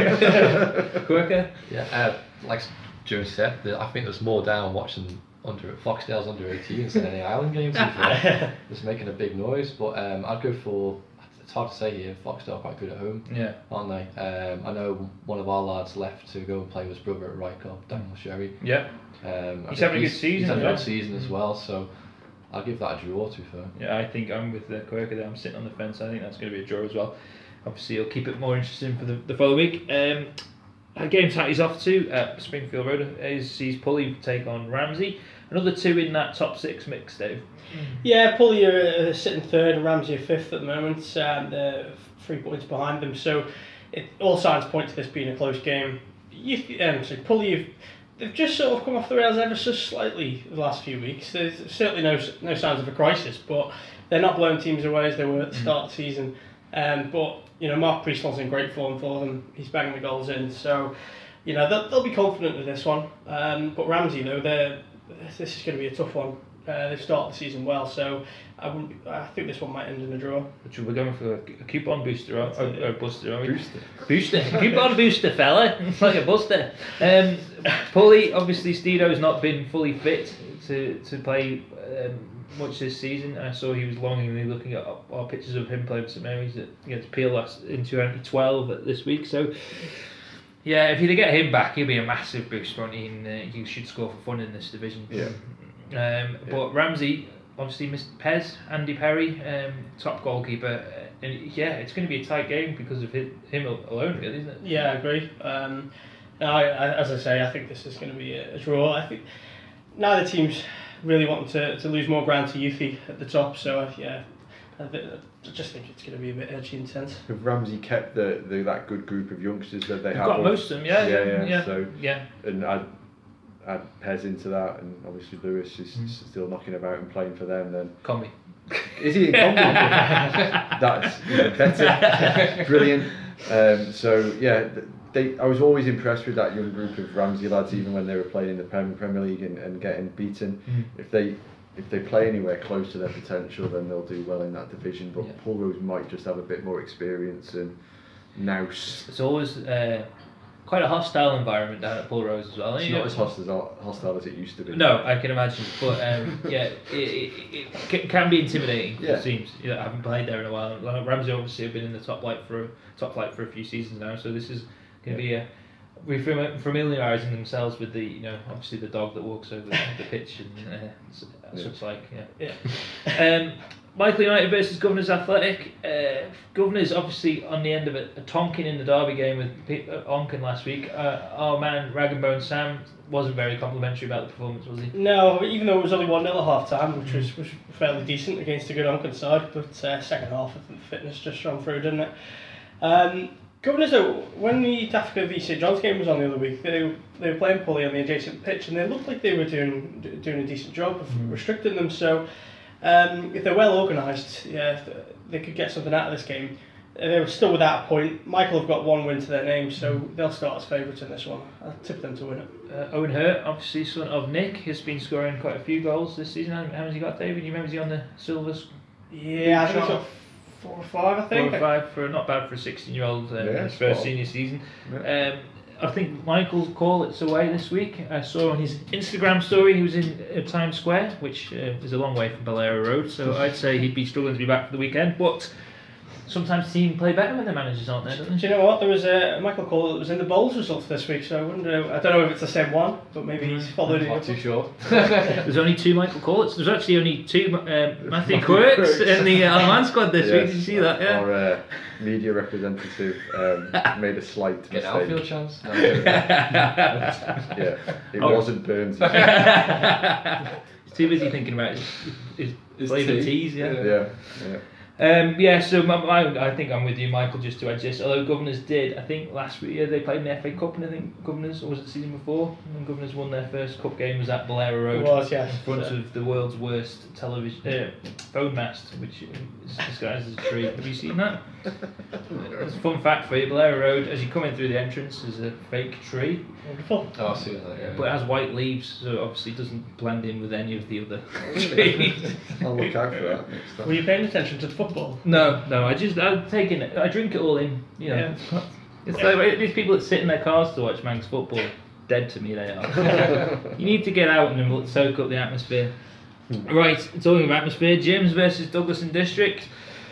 go. Quicker. Yeah, uh, like Joe said, the, I think there's more down watching under Foxdale's under eighteens than any Island games. to be fair. Just making a big noise, but um, I'd go for. It's hard to say here. Foxdale are quite good at home, Yeah. aren't they? Um, I know one of our lads left to go and play with his brother at Rycob, Daniel Sherry. Yeah. Um, I He's think having a good season, He's having a yeah. good season as well, so I'll give that a draw. To be fair. Yeah, I think I'm with the Quaker there. I'm sitting on the fence. I think that's going to be a draw as well. Obviously, it'll keep it more interesting for the, the following week. Um, our game tonight is off to at Springfield Road. Is sees Pully take on Ramsey. Another two in that top six mix, Dave. Yeah, Pully are uh, sitting third and Ramsey are fifth at the moment. Um, they're three points behind them, so it, all signs point to this being a close game. You, um, so Pully, have, they've just sort of come off the rails ever so slightly the last few weeks. There's certainly no no signs of a crisis, but they're not blowing teams away as they were at the start of the season. Um, but you know, Mark Priestland's in great form for them. He's banging the goals in, so you know they'll, they'll be confident with this one. Um, but Ramsey, though, they're this is going to be a tough one. Uh, they've started the season well, so I wouldn't. I think this one might end in a draw. Which we're going for a, a coupon booster or, or, or buster, are we? Booster. Booster. Coupon booster, fella. It's like a buster. Um, Pully, obviously, Steedo's not been fully fit to, to play um, much this season. I saw he was longingly looking at our pictures of him playing for St Mary's against Peel last in twenty twelve this week. So, yeah, if you get him back, he'll be a massive boost, won't he? And, uh, he should score for fun in this division. Yeah. Um, Yeah. But Ramsey, obviously, Mister Pez, Andy Perry, um, top goalkeeper. Uh, and yeah, it's going to be a tight game because of him, him alone, really, isn't it? Yeah, I agree. Um, no, I, I, as I say, I think this is going to be a, a draw. I think neither team's really wanting to, to lose more ground to Youthy at the top, so uh, yeah, I, bit, I just think it's going to be a bit edgy intense. Have Ramsey kept the, the that good group of youngsters that they They've have? got on- most of them, yeah, yeah, yeah, yeah. yeah. So yeah. and add add Pez into that, and obviously Lewis is Mm. still knocking about and playing for them. Then Combi. is he in combi? That's even better. Brilliant. Um, so yeah, th- they. I was always impressed with that young group of Ramsey lads, even when they were playing in the Prem- Premier League and, and getting beaten. Mm. If they if they play anywhere close to their potential, then they'll do well in that division. But Yeah. Paul Rose might just have a bit more experience and nous. It's always uh, quite a hostile environment down at Paul Rose as well. It's You not know- as hostile, hostile as it used to be. No, I can imagine, but um, yeah, it, it, it ca- can be intimidating. Yeah. It seems. You know, I haven't played there in a while. Like, Ramsey obviously have been in the top flight for a, top flight for a few seasons now, so this is going to be a we're fami- familiarising themselves with the you know obviously the dog that walks over the, the pitch, and uh, That's Yeah. what it's like, yeah. Yeah. Um, Michael United versus Governors Athletic. Uh, Governors obviously on the end of it, a Tonkin in the derby game with P- uh, Onken last week. Uh, our man Rag and Bone Sam wasn't very complimentary about the performance, was he? No, even though it was only one nil at half time, which was, was fairly decent against a good Onken side, but uh, second half, I think the fitness just shone through, didn't it? Um, Governors, though, when the Africa v Saint John's game was on the other week, they, they were playing poorly on the adjacent pitch, and they looked like they were doing doing a decent job of mm. restricting them. So, um, if they're well organised, yeah, they could get something out of this game. They were still without a point. Michael have got one win to their name, so they'll start as favourites in this one. I tip them to win it. Uh, Owen Hurt, obviously son of Nick, has been scoring quite a few goals this season. How many has he got, David? You remember is he on the Silvers? Yeah, I think he's got four or five, I think. Four or five, for, not bad for a sixteen-year-old uh, Yeah, in his first well. senior season. Yeah. Um, I think Michael's call it's away this week. I saw on his Instagram story he was in uh, Times Square, which uh, is a long way from Balera Road, so I'd say he'd be struggling to be back for the weekend. But sometimes teams play better when their managers aren't there, don't Do they? you know what? There was a Michael Cole that was in the Bowls results this week, so I wonder. I don't know if it's the same one, but maybe he's following Not it. too sure. There's only two Michael Collets. There's actually only two um, Matthew Quirks in the uh, Man squad this week. Did you see that? Yeah. Our uh, media representative um, made a slight Get an mistake. outfield chance. No. Yeah, it Oh. wasn't Burns. He's too busy thinking about his, his, His flavoured tea. teas. Yeah. Yeah, yeah. Um, yeah, so my, my, I think I'm with you, Michael, just to add this. Although Governors did, I think last year they played in the F A Cup, and I think Governors, or was it the season before? And Governors won their first cup game was at Balera Road. It was, yes. In front So- of the world's worst television uh, phone mast, which is disguised as a tree. Have you seen that? It's a fun fact for you. Balera Road, as you come in through the entrance, is a fake tree, Wonderful. Oh, I see that. Yeah. but it has white leaves, so it obviously doesn't blend in with any of the other trees. I'll look out for that next time. Were you paying attention to the football? No, no, I just I'm taking it. I drink it all in. You know, Yeah. it's, not, it's like these people that sit in their cars to watch Manx football. Dead to me, they are. You need to get out and soak up the atmosphere. Right, talking of atmosphere, Gyms versus Douglas and District.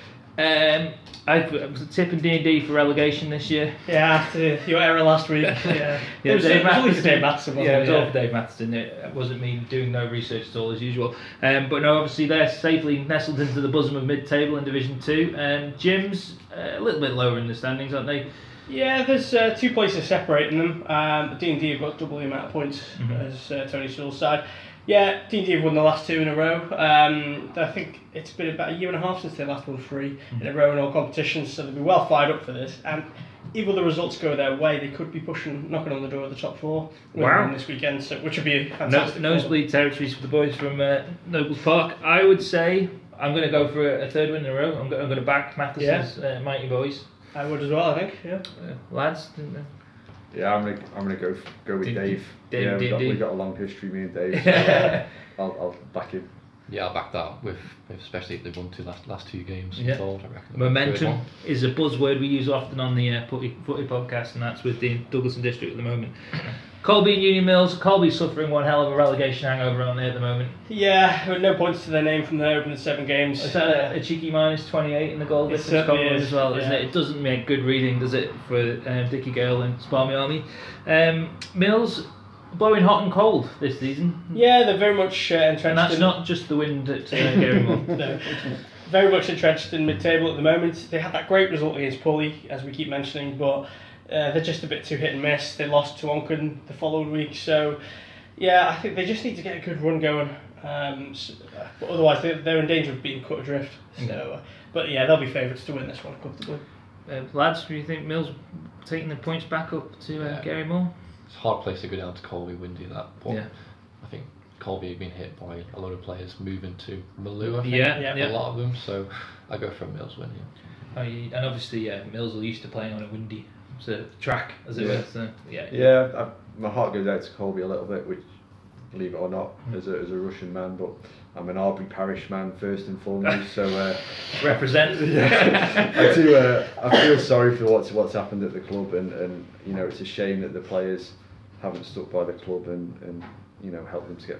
Um, I was tipping D and D for relegation this year. Yeah, after your error last week. Yeah. Yeah, it was, Dave it was only Matheson. for Dave Matheson, wasn't Yeah, it was all it? for Dave Matheson. It wasn't me doing no research at all as usual. Um, but no, obviously they're safely nestled into the bosom of mid-table in Division Two. Um, Gyms uh, a little bit lower in the standings, aren't they? Yeah, there's uh, two places separating them. Um, D and D have got double the amount of points Mhm. as uh, Tony Sewell's side. Yeah, D and D have won the last two in a row. Um, I think it's been about a year and a half since they last won three in a row in all competitions, so they'll be well fired up for this. And if all the results go their way, they could be pushing, knocking on the door of the top four Wow. this weekend, so, which would be No, fantastic. nosebleed territories for the boys from uh, Nobles Park. I would say I'm going to go for a, a third win in a row. I'm, go, I'm going to back Matheson's uh, mighty boys. I would as well, I think. Yeah. Uh, lads, didn't they? Yeah, I'm gonna I'm gonna go f- go with Did- Dave. Dave, yeah, we've did- got, did. we've got a long history, me and Dave. So, uh, I'll I'll back him. Yeah, I'll back that up with, with especially if they've won two last last two games. Yeah. Involved, I reckon. they'll win the third Momentum one. is a buzzword we use often on the uh, footy, footy podcast, and that's with the Douglas and District at the moment. Colby and Union Mills. Colby's suffering one hell of a relegation hangover on there at the moment. Yeah, with no points to their name from their opening seven games. Is that a, a cheeky minus twenty-eight in the goal It difference certainly column is, as well, isn't yeah. it? It doesn't make good reading, does it, for um, Dickie Gale and Sparmy Army. Um, Mills blowing hot and cold this season. Yeah, they're very much uh, entrenched And that's in... not just the wind at uh, Gary Moore. No. Very much entrenched in mid-table at the moment. They had that great result against Pulley, as we keep mentioning, but uh, they're just a bit too hit and miss. They lost to Onken the following week, so yeah, I think they just need to get a good run going. Um, so, uh, but otherwise, they're, they're in danger of being cut adrift. So, uh, but yeah, they'll be favourites to win this one comfortably. Uh, lads, do you think Mills taking the points back up to uh, Yeah. Gary Moore? It's a hard place to go down to Colby, Windy, that. But Yeah. I think Colby have been hit by a lot of players moving to Maloo, I think. Yeah, Yeah. yeah. A lot of them, so I go for a Mills win, yeah. Oh, you- and obviously, yeah, Mills are used to playing on a windy so, track, as it Yeah. were. So, yeah. Yeah, I, my heart goes out to Colby a little bit, which, believe it or not, Mm. as a as a Russian man, but I'm an Arbury parish man first and foremost. So uh, Represent. yeah, I do. Uh, I feel sorry for what's what's happened at the club, and, and you know it's a shame that the players haven't stuck by the club and, and you know helped them to get back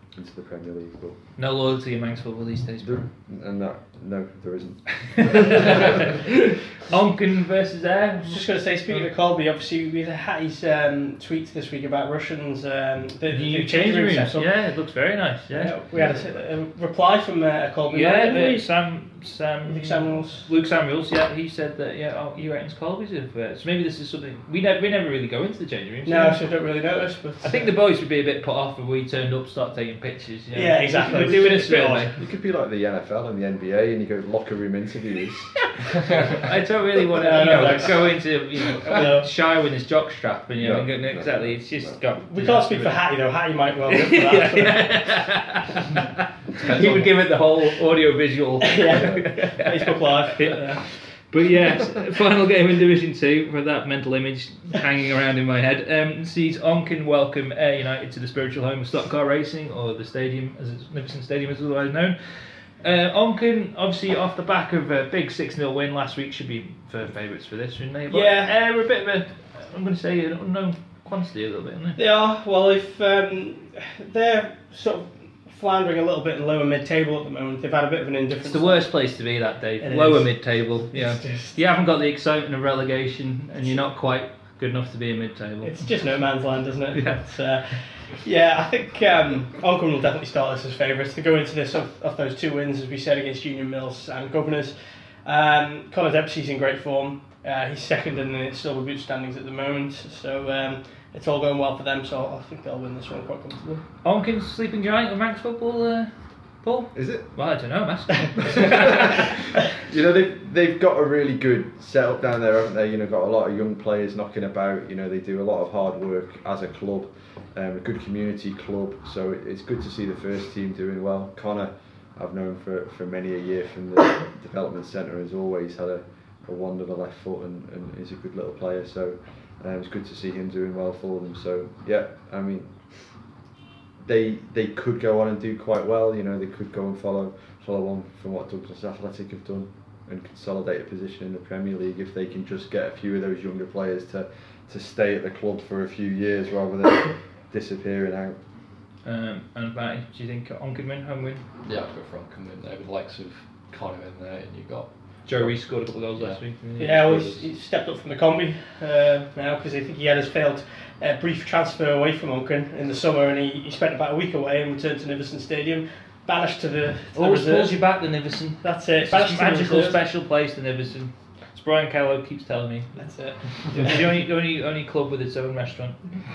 into the Premier League. But No loyalty in Manx football these days, bro. and that no, there isn't. Onken versus Air. I was just going to say, speaking of Colby, obviously we had his um, tweets this week about Russians. Um, the, The the new changing room rooms. setup. Yeah, it looks very nice. Yeah. Yeah, we had a, a reply from uh, Colby. Yeah, didn't we? uh, Sam, Sam, Luke Samuels. Luke Samuels. Yeah, he said that. Yeah, oh, you reckon Colby's have. Uh, so maybe this is something we never, we never really go into the changing rooms. No, yeah. so I don't really notice. But I think the boys would be a bit put off if we turned up, start taking pictures. You know? Yeah, exactly. We're doing it straight It's a away. bit You could be like the N F L and the N B A, and you go locker room interviews. I don't really want to, No, you no, know, that's- go into, you know, No. shy with his jock strap, and you know, No, and go, no, no. exactly. It's just got. we can't speak for Hattie though. Hattie might well. Go for that. Yeah. He would give it the whole audio visual. Yeah. Facebook Live. Yeah. But yes, final game in Division Two for that mental image hanging around in my head. Um, sees Onken welcome Ayr United to the spiritual home of stock car racing, or the stadium, as it's Niverson Stadium is otherwise known. Uh, Onken, obviously off the back of a big six nil win last week, should be firm favourites for this, shouldn't they? But Yeah. Ayr are a bit of a, I'm going to say, an unknown quantity a little bit, aren't they? They are. Well, if um, they're sort of floundering a little bit in lower mid-table at the moment, they've had a bit of an indifference. It's the worst place to be that day. It Lower is. mid-table. Yeah. It's just- You haven't got the excitement of relegation, and you're not quite good enough to be in mid-table. It's just no man's land, isn't it? Yeah. But, uh, yeah, I think um, Onken will definitely start this as favourites. To go into this off, off those two wins, as we said, against Union Mills and Governors. Um, Connor Dempsey's in great form. Uh, he's second in the Silver Boot standings at the moment, so um, it's all going well for them. So I think they'll win this one quite comfortably. Onken's sleeping giant of Manx football, uh, Paul? Is it? Well, I don't know, Master. You know, they've, they've got a really good setup down there, haven't they? You know, got a lot of young players knocking about. You know, they do a lot of hard work as a club, um, a good community club. So it, it's good to see the first team doing well. Connor, I've known for, for many a year from the development centre, has always had a, a wand of a left foot and, and is a good little player. So um, it's good to see him doing well for them. So yeah, I mean, they they could go on and do quite well. You know, they could go and follow follow on from what Douglas Athletic have done and consolidate a position in the Premier League if they can just get a few of those younger players to to stay at the club for a few years rather than disappearing out. um, and Matty, do you think Onken win, home win? Yeah, I'd go for Onken in there with the likes of Connor in there, and you've got Joe Reese scored a couple of goals Yeah. last week. didn't he? Yeah, well, he's, he's stepped up from the combi uh, now because I think he had his failed uh, brief transfer away from Onken in the summer, and he, he spent about a week away and returned to Niverson Stadium, banished to the, to the Always reserves. pulls you back, the Niverson. That's it. It's Banished a to the magical, reserves. special place, the Niverson. As Brian Kellogg keeps telling me. That's it. It's the only, only, only club with its own restaurant.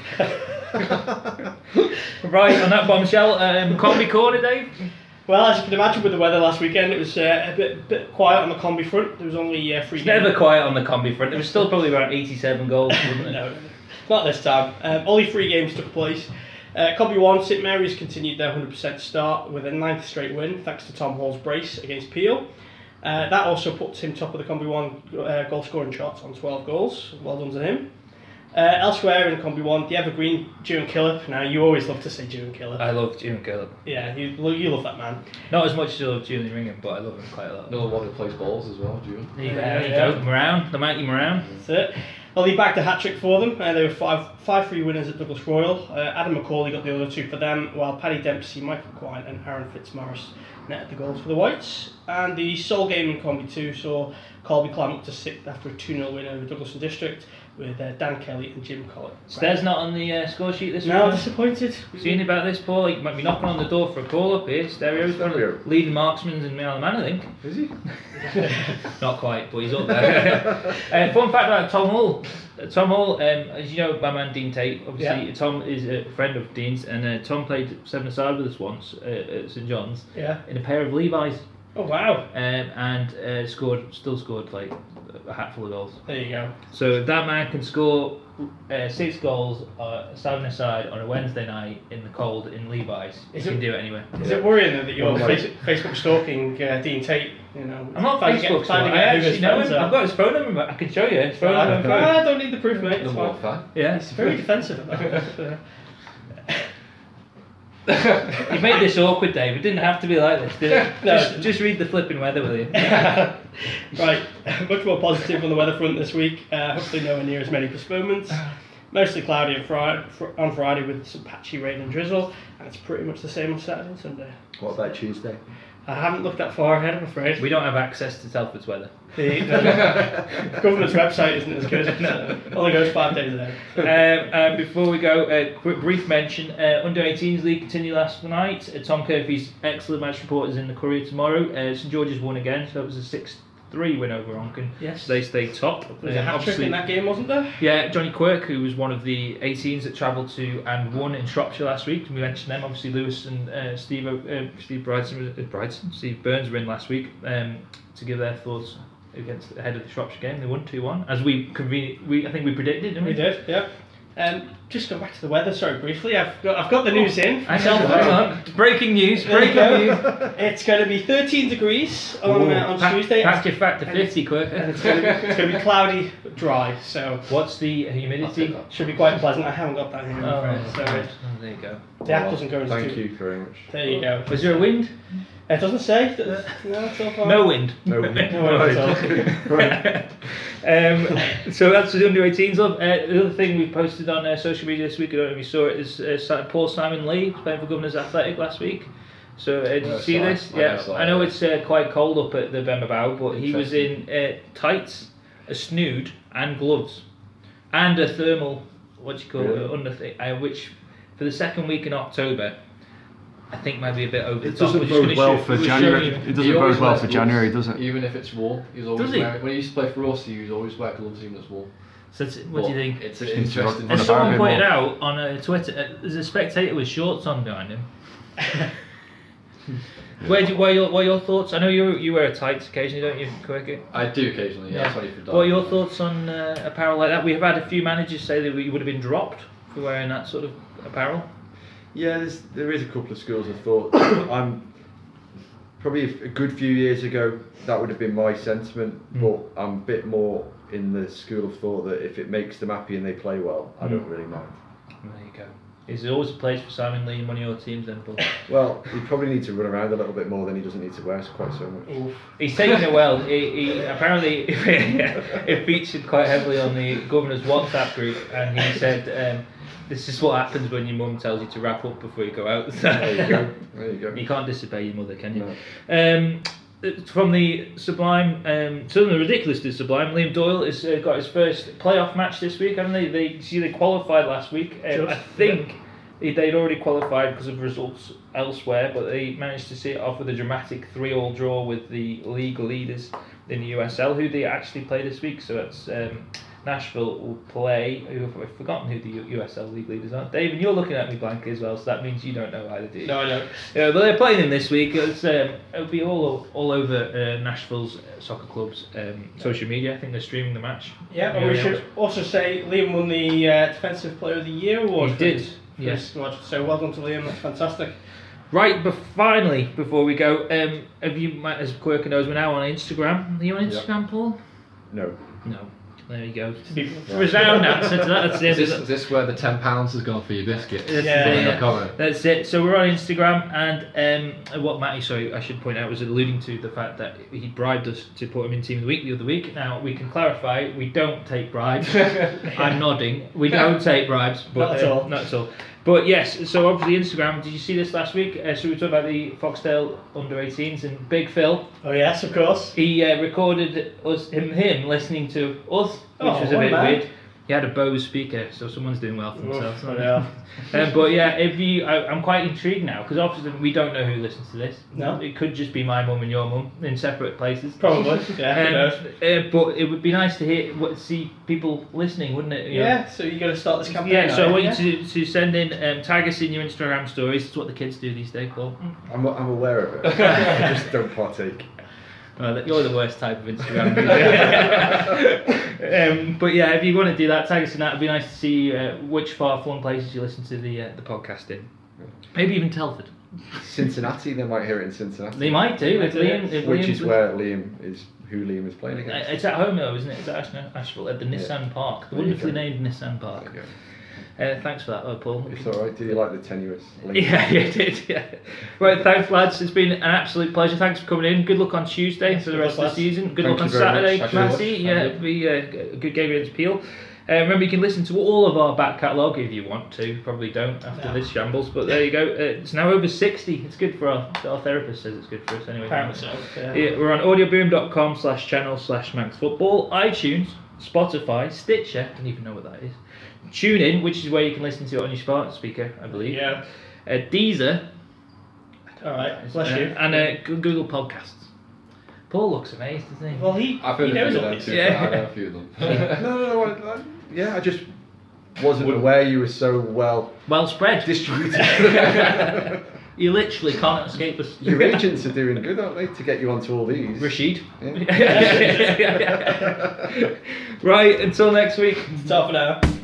Right, on that bombshell, um, Combi Corner, Dave? Well, as you can imagine, with the weather last weekend, it was uh, a bit bit quiet on the combi front. There was only uh, three. It's never quiet on the Combi front. There was still probably around eighty-seven goals, wasn't it? No, not this time. Um, only three games took place. Uh, Combi one, St Mary's continued their one hundred percent start with a ninth straight win thanks to Tom Hall's brace against Peel. Uh, that also puts him top of the Combi one uh, goal scoring chart on twelve goals. Well done to him. Uh, elsewhere in Combi one, the evergreen June Killip. Now, you always love to say June Killip. I love June Kellogg. yeah, you, you love that man. Not as much as I love Julian Ringham, but I love him quite a lot. another one who plays balls as well, June. There you go, Yeah, there you yeah. go. Moran, the mighty Moran. That's it. Well, he backed a hat-trick for them. Uh, they were five, five three winners at Douglas Royal. Uh, Adam McCauley got the other two for them, while Paddy Dempsey, Michael Quine and Aaron Fitzmaurice netted the goals for the Whites. And the sole game in Combi two saw Colby climb up to sixth after a two nil win over Douglas and District with uh, Dan Kelly and Jim Collett. Stairs not on the uh, score sheet this No, week. disappointed. Seen about this, Paul? Like, might be knocking on the door for a call up here. Stereo's one of the Stereo. leading marksmen in Mail Man, I think. Is he? Not quite, but he's up there. uh, fun fact about Tom Hall. Uh, Tom Hall, um, as you know, my man Dean Tate, obviously, Yeah. Tom is a friend of Dean's, and uh, Tom played seven-a-side with us once uh, at St John's Yeah. in a pair of Levi's, Oh, wow. um, and uh, scored, still scored like a hatful of goals. There you go. So if that man can score uh, six goals uh, seven-a-side on a Wednesday night in the cold in Levi's, he Is can it- do it anywhere. Is it worrying though that you're Well, like- face- Facebook stalking uh, Dean Tate? You know, I'm not trying to get- Facebook trying to stalking. I get who his actually know friends him. are. I've got his phone number. But I can show you his phone number. and phone. Ah, I don't need the proof, mate. It's Number one fine. fan. Yeah, It's very defensive of that. You made this awkward, Dave. It didn't have to be like this, did it? No. Just, just read the flipping weather, will you? Right, much more positive on the weather front this week. Uh, hopefully nowhere near as many postponements. mostly cloudy on Friday, on Friday with some patchy rain and drizzle, and it's pretty much the same on Saturday and Sunday. What about Tuesday? I haven't looked that far ahead, I'm afraid. We don't have access to Telford's weather. The, the government's website isn't as good. No, only goes five days a day. um, uh, before we go, a uh, quick brief mention. Uh, Under eighteens League continued last night. Uh, Tom Curfey's excellent match report is in the Courier tomorrow. Uh, St George's won again, so it was a six three win over Onken. Yes. They stayed top. There was a Um, hat trick obviously- in that game, wasn't there? Yeah, Johnny Quirk, who was one of the eighteens that travelled to and won in Shropshire last week. We mentioned them. Obviously, Lewis and uh, Steve O- uh, Steve Bryson, uh, Bryson, Steve Burns were in last week um, to give their thoughts against ahead of the Shropshire game. They won two one, as we convenient. We I think we predicted, didn't we? We did, yeah. Um, just go back to the weather, sorry, briefly. I've got, I've got the news in. Hang on, hang on. Breaking news. There you Breaking go. news. It's going to be thirteen degrees on, uh, on Pack- Tuesday. Pack your fact to and fifty, And Quirk. it's going, to be, it's going to be cloudy, dry, so What's the I'll take humidity? that. should be quite pleasant. I haven't got that here, I'm Oh, afraid. So right. it- Oh, there you go. the app doesn't go into Thank two- you very much. There you go. Was there a wind? It doesn't say. No, it's all fine. No wind. No, No wind at all. Right. um, so that's the under eighteens. Love. Uh, the other thing we posted on uh, social media this week, I don't know if you saw it, is uh, Si- Paul Simon Lee was playing for Governors Athletic last week. So uh, did you Yeah, see I saw this? it. I Yeah, saw I know it. it's uh, quite cold up at the Bemabau, but he was in uh, tights, a snood, and gloves, and a thermal. What do you call Really? it? Under thing, uh, which for the second week in October, I think might be a bit over the It top. doesn't We're just bode gonna well show- for we're showing January. you- It He doesn't always bode well wears for gloves, January, does it? Even if it's warm, he's always Does he? wearing, when he used to play for us, he was always wear gloves even if it's warm. So it's- what do you But think? It's Just needs to interesting. run As about a someone bit pointed more. out on uh, Twitter, uh, there's a spectator with shorts on behind him. Where do, what, are your, what are your thoughts? I know you you wear tights occasionally, don't you, Quirky? I do occasionally, yeah. Sorry for What are your thoughts on uh, apparel like that? We have had a few managers say that you would have been dropped for wearing that sort of apparel. Yeah, there's, there is a couple of schools of thought. I'm probably a good few years ago that would have been my sentiment, Mm. but I'm a bit more in the school of thought that if it makes them happy and they play well, I don't Mm. really mind. There you go. Is there always a place for Simon Lee in one of your teams then, Paul? Well, he probably needs to run around a little bit more than he doesn't need to wear quite so much. Oof. He's taken it well. He, he apparently it featured quite heavily on the governor's WhatsApp group, and he said, um, "This is what happens when your mum tells you to wrap up before you go out." There you go. There you go. You can't disobey your mother, can you? No. Um, from the Sublime, um, something ridiculous to Sublime, Liam Doyle has uh, got his first playoff match this week, haven't they? They see they qualified last week. Um, I Just, think they- they'd already qualified because of results elsewhere, but they managed to see it off with a dramatic three-all draw with the league leaders in the U S L, who they actually play this week. So that's um, Nashville will play. I've forgotten who the U- USL league leaders are. David, you're looking at me blankly as well, so that means you don't know either, do you? No, I don't. Yeah, but they're playing them this week. It's, um, it'll be all all over uh, Nashville's soccer club's um, social media. I think they're streaming the match. Yeah, and we Yeah, should also say Liam won the uh, Defensive Player of the Year award. He for did, his- for yes. his squad. So well done to Liam, that's fantastic. Right, but finally, before we go, um, have you, might- as Quirker knows, we're now on Instagram. Are you on Yeah. Instagram, Paul? No. No. There you go. To be- Resound answer to that. That's Is it. this, is this where the ten pounds has gone for your biscuit? That's Yeah. it, In the yeah. comment. That's it. So we're on Instagram, and um, what Matty, sorry, I should point out, was alluding to the fact that he bribed us to put him in Team of the Week the other week. Now we can clarify, we don't take bribes. I'm nodding. We don't take bribes, but Not at uh, all. Not at all. But yes, so obviously Instagram. Did you see this last week? Uh, so we talked about the Foxdale under eighteens and Big Phil. Oh yes, of course. He uh, recorded us him him listening to us, which Oh, was a what bit man. weird. He had a Bose speaker, so someone's doing well for themselves. Oof, aren't yeah. they? um, but yeah, if you, I, I'm quite intrigued now because obviously we don't know who listens to this. No. It could just be my mum and your mum in separate places. Probably. Yeah. who Um, knows? uh, but it would be nice to hear, what, see people listening, wouldn't it? You know? Yeah. So you got to start this campaign. Yeah, so I now, want yeah? you to, to send in, um, tag us in your Instagram stories. It's what the kids do these days, Paul. I'm, I'm aware of it. I just don't partake. Well, you're the worst type of Instagram user. um, but yeah, if you want to do that, tag us in that. It'd be nice to see uh, which far-flung places you listen to the uh, the podcast in. Maybe even Telford. Cincinnati, they might hear it in Cincinnati. They might do. If Might do. Liam, if Which Liam's is with- where Liam is, who Liam is playing Uh, against. It's at home though, isn't it? It's at Ash- Asheville at the Yeah. Nissan Park, the There you wonderfully go. named Nissan Park. There you go. Uh, thanks for that, oh, Paul. It's alright, do you like the tenuous link? Yeah, you did. Yeah. Right, thanks, lads. It's been an absolute pleasure. Thanks for coming in. Good luck on Tuesday for the Good rest luck, of the lads. season. Good Thank luck on you very Saturday, much. Matty. Thank you. Yeah, it'll be uh, a good game against Peel. Uh, remember, you can listen to all of our back catalogue if you want to. Probably don't after No. this shambles, but there you go. Uh, it's now over sixty. It's good for our, our therapist says it's good for us anyway. Apparently so. Yeah. Yeah, we're on audioboom.com slash channel slash Manx Football, iTunes, Spotify, Stitcher, I don't even know what that is. TuneIn, which is where you can listen to it on your smart speaker, I believe. Yeah. Uh, Deezer. All right. Bless uh, you. And uh, G- Google Podcasts. Paul looks amazed, doesn't he? Well, he, I've he heard a knows few of all them these. too. Yeah. I know a few of them. No, no, no. I, I, yeah, I just wasn't aware you were so well Well spread. distributed. You literally can't escape us. Your agents are doing good, aren't they, to get you onto all these? Rashid. Yeah. Right, until next week. It's half an hour.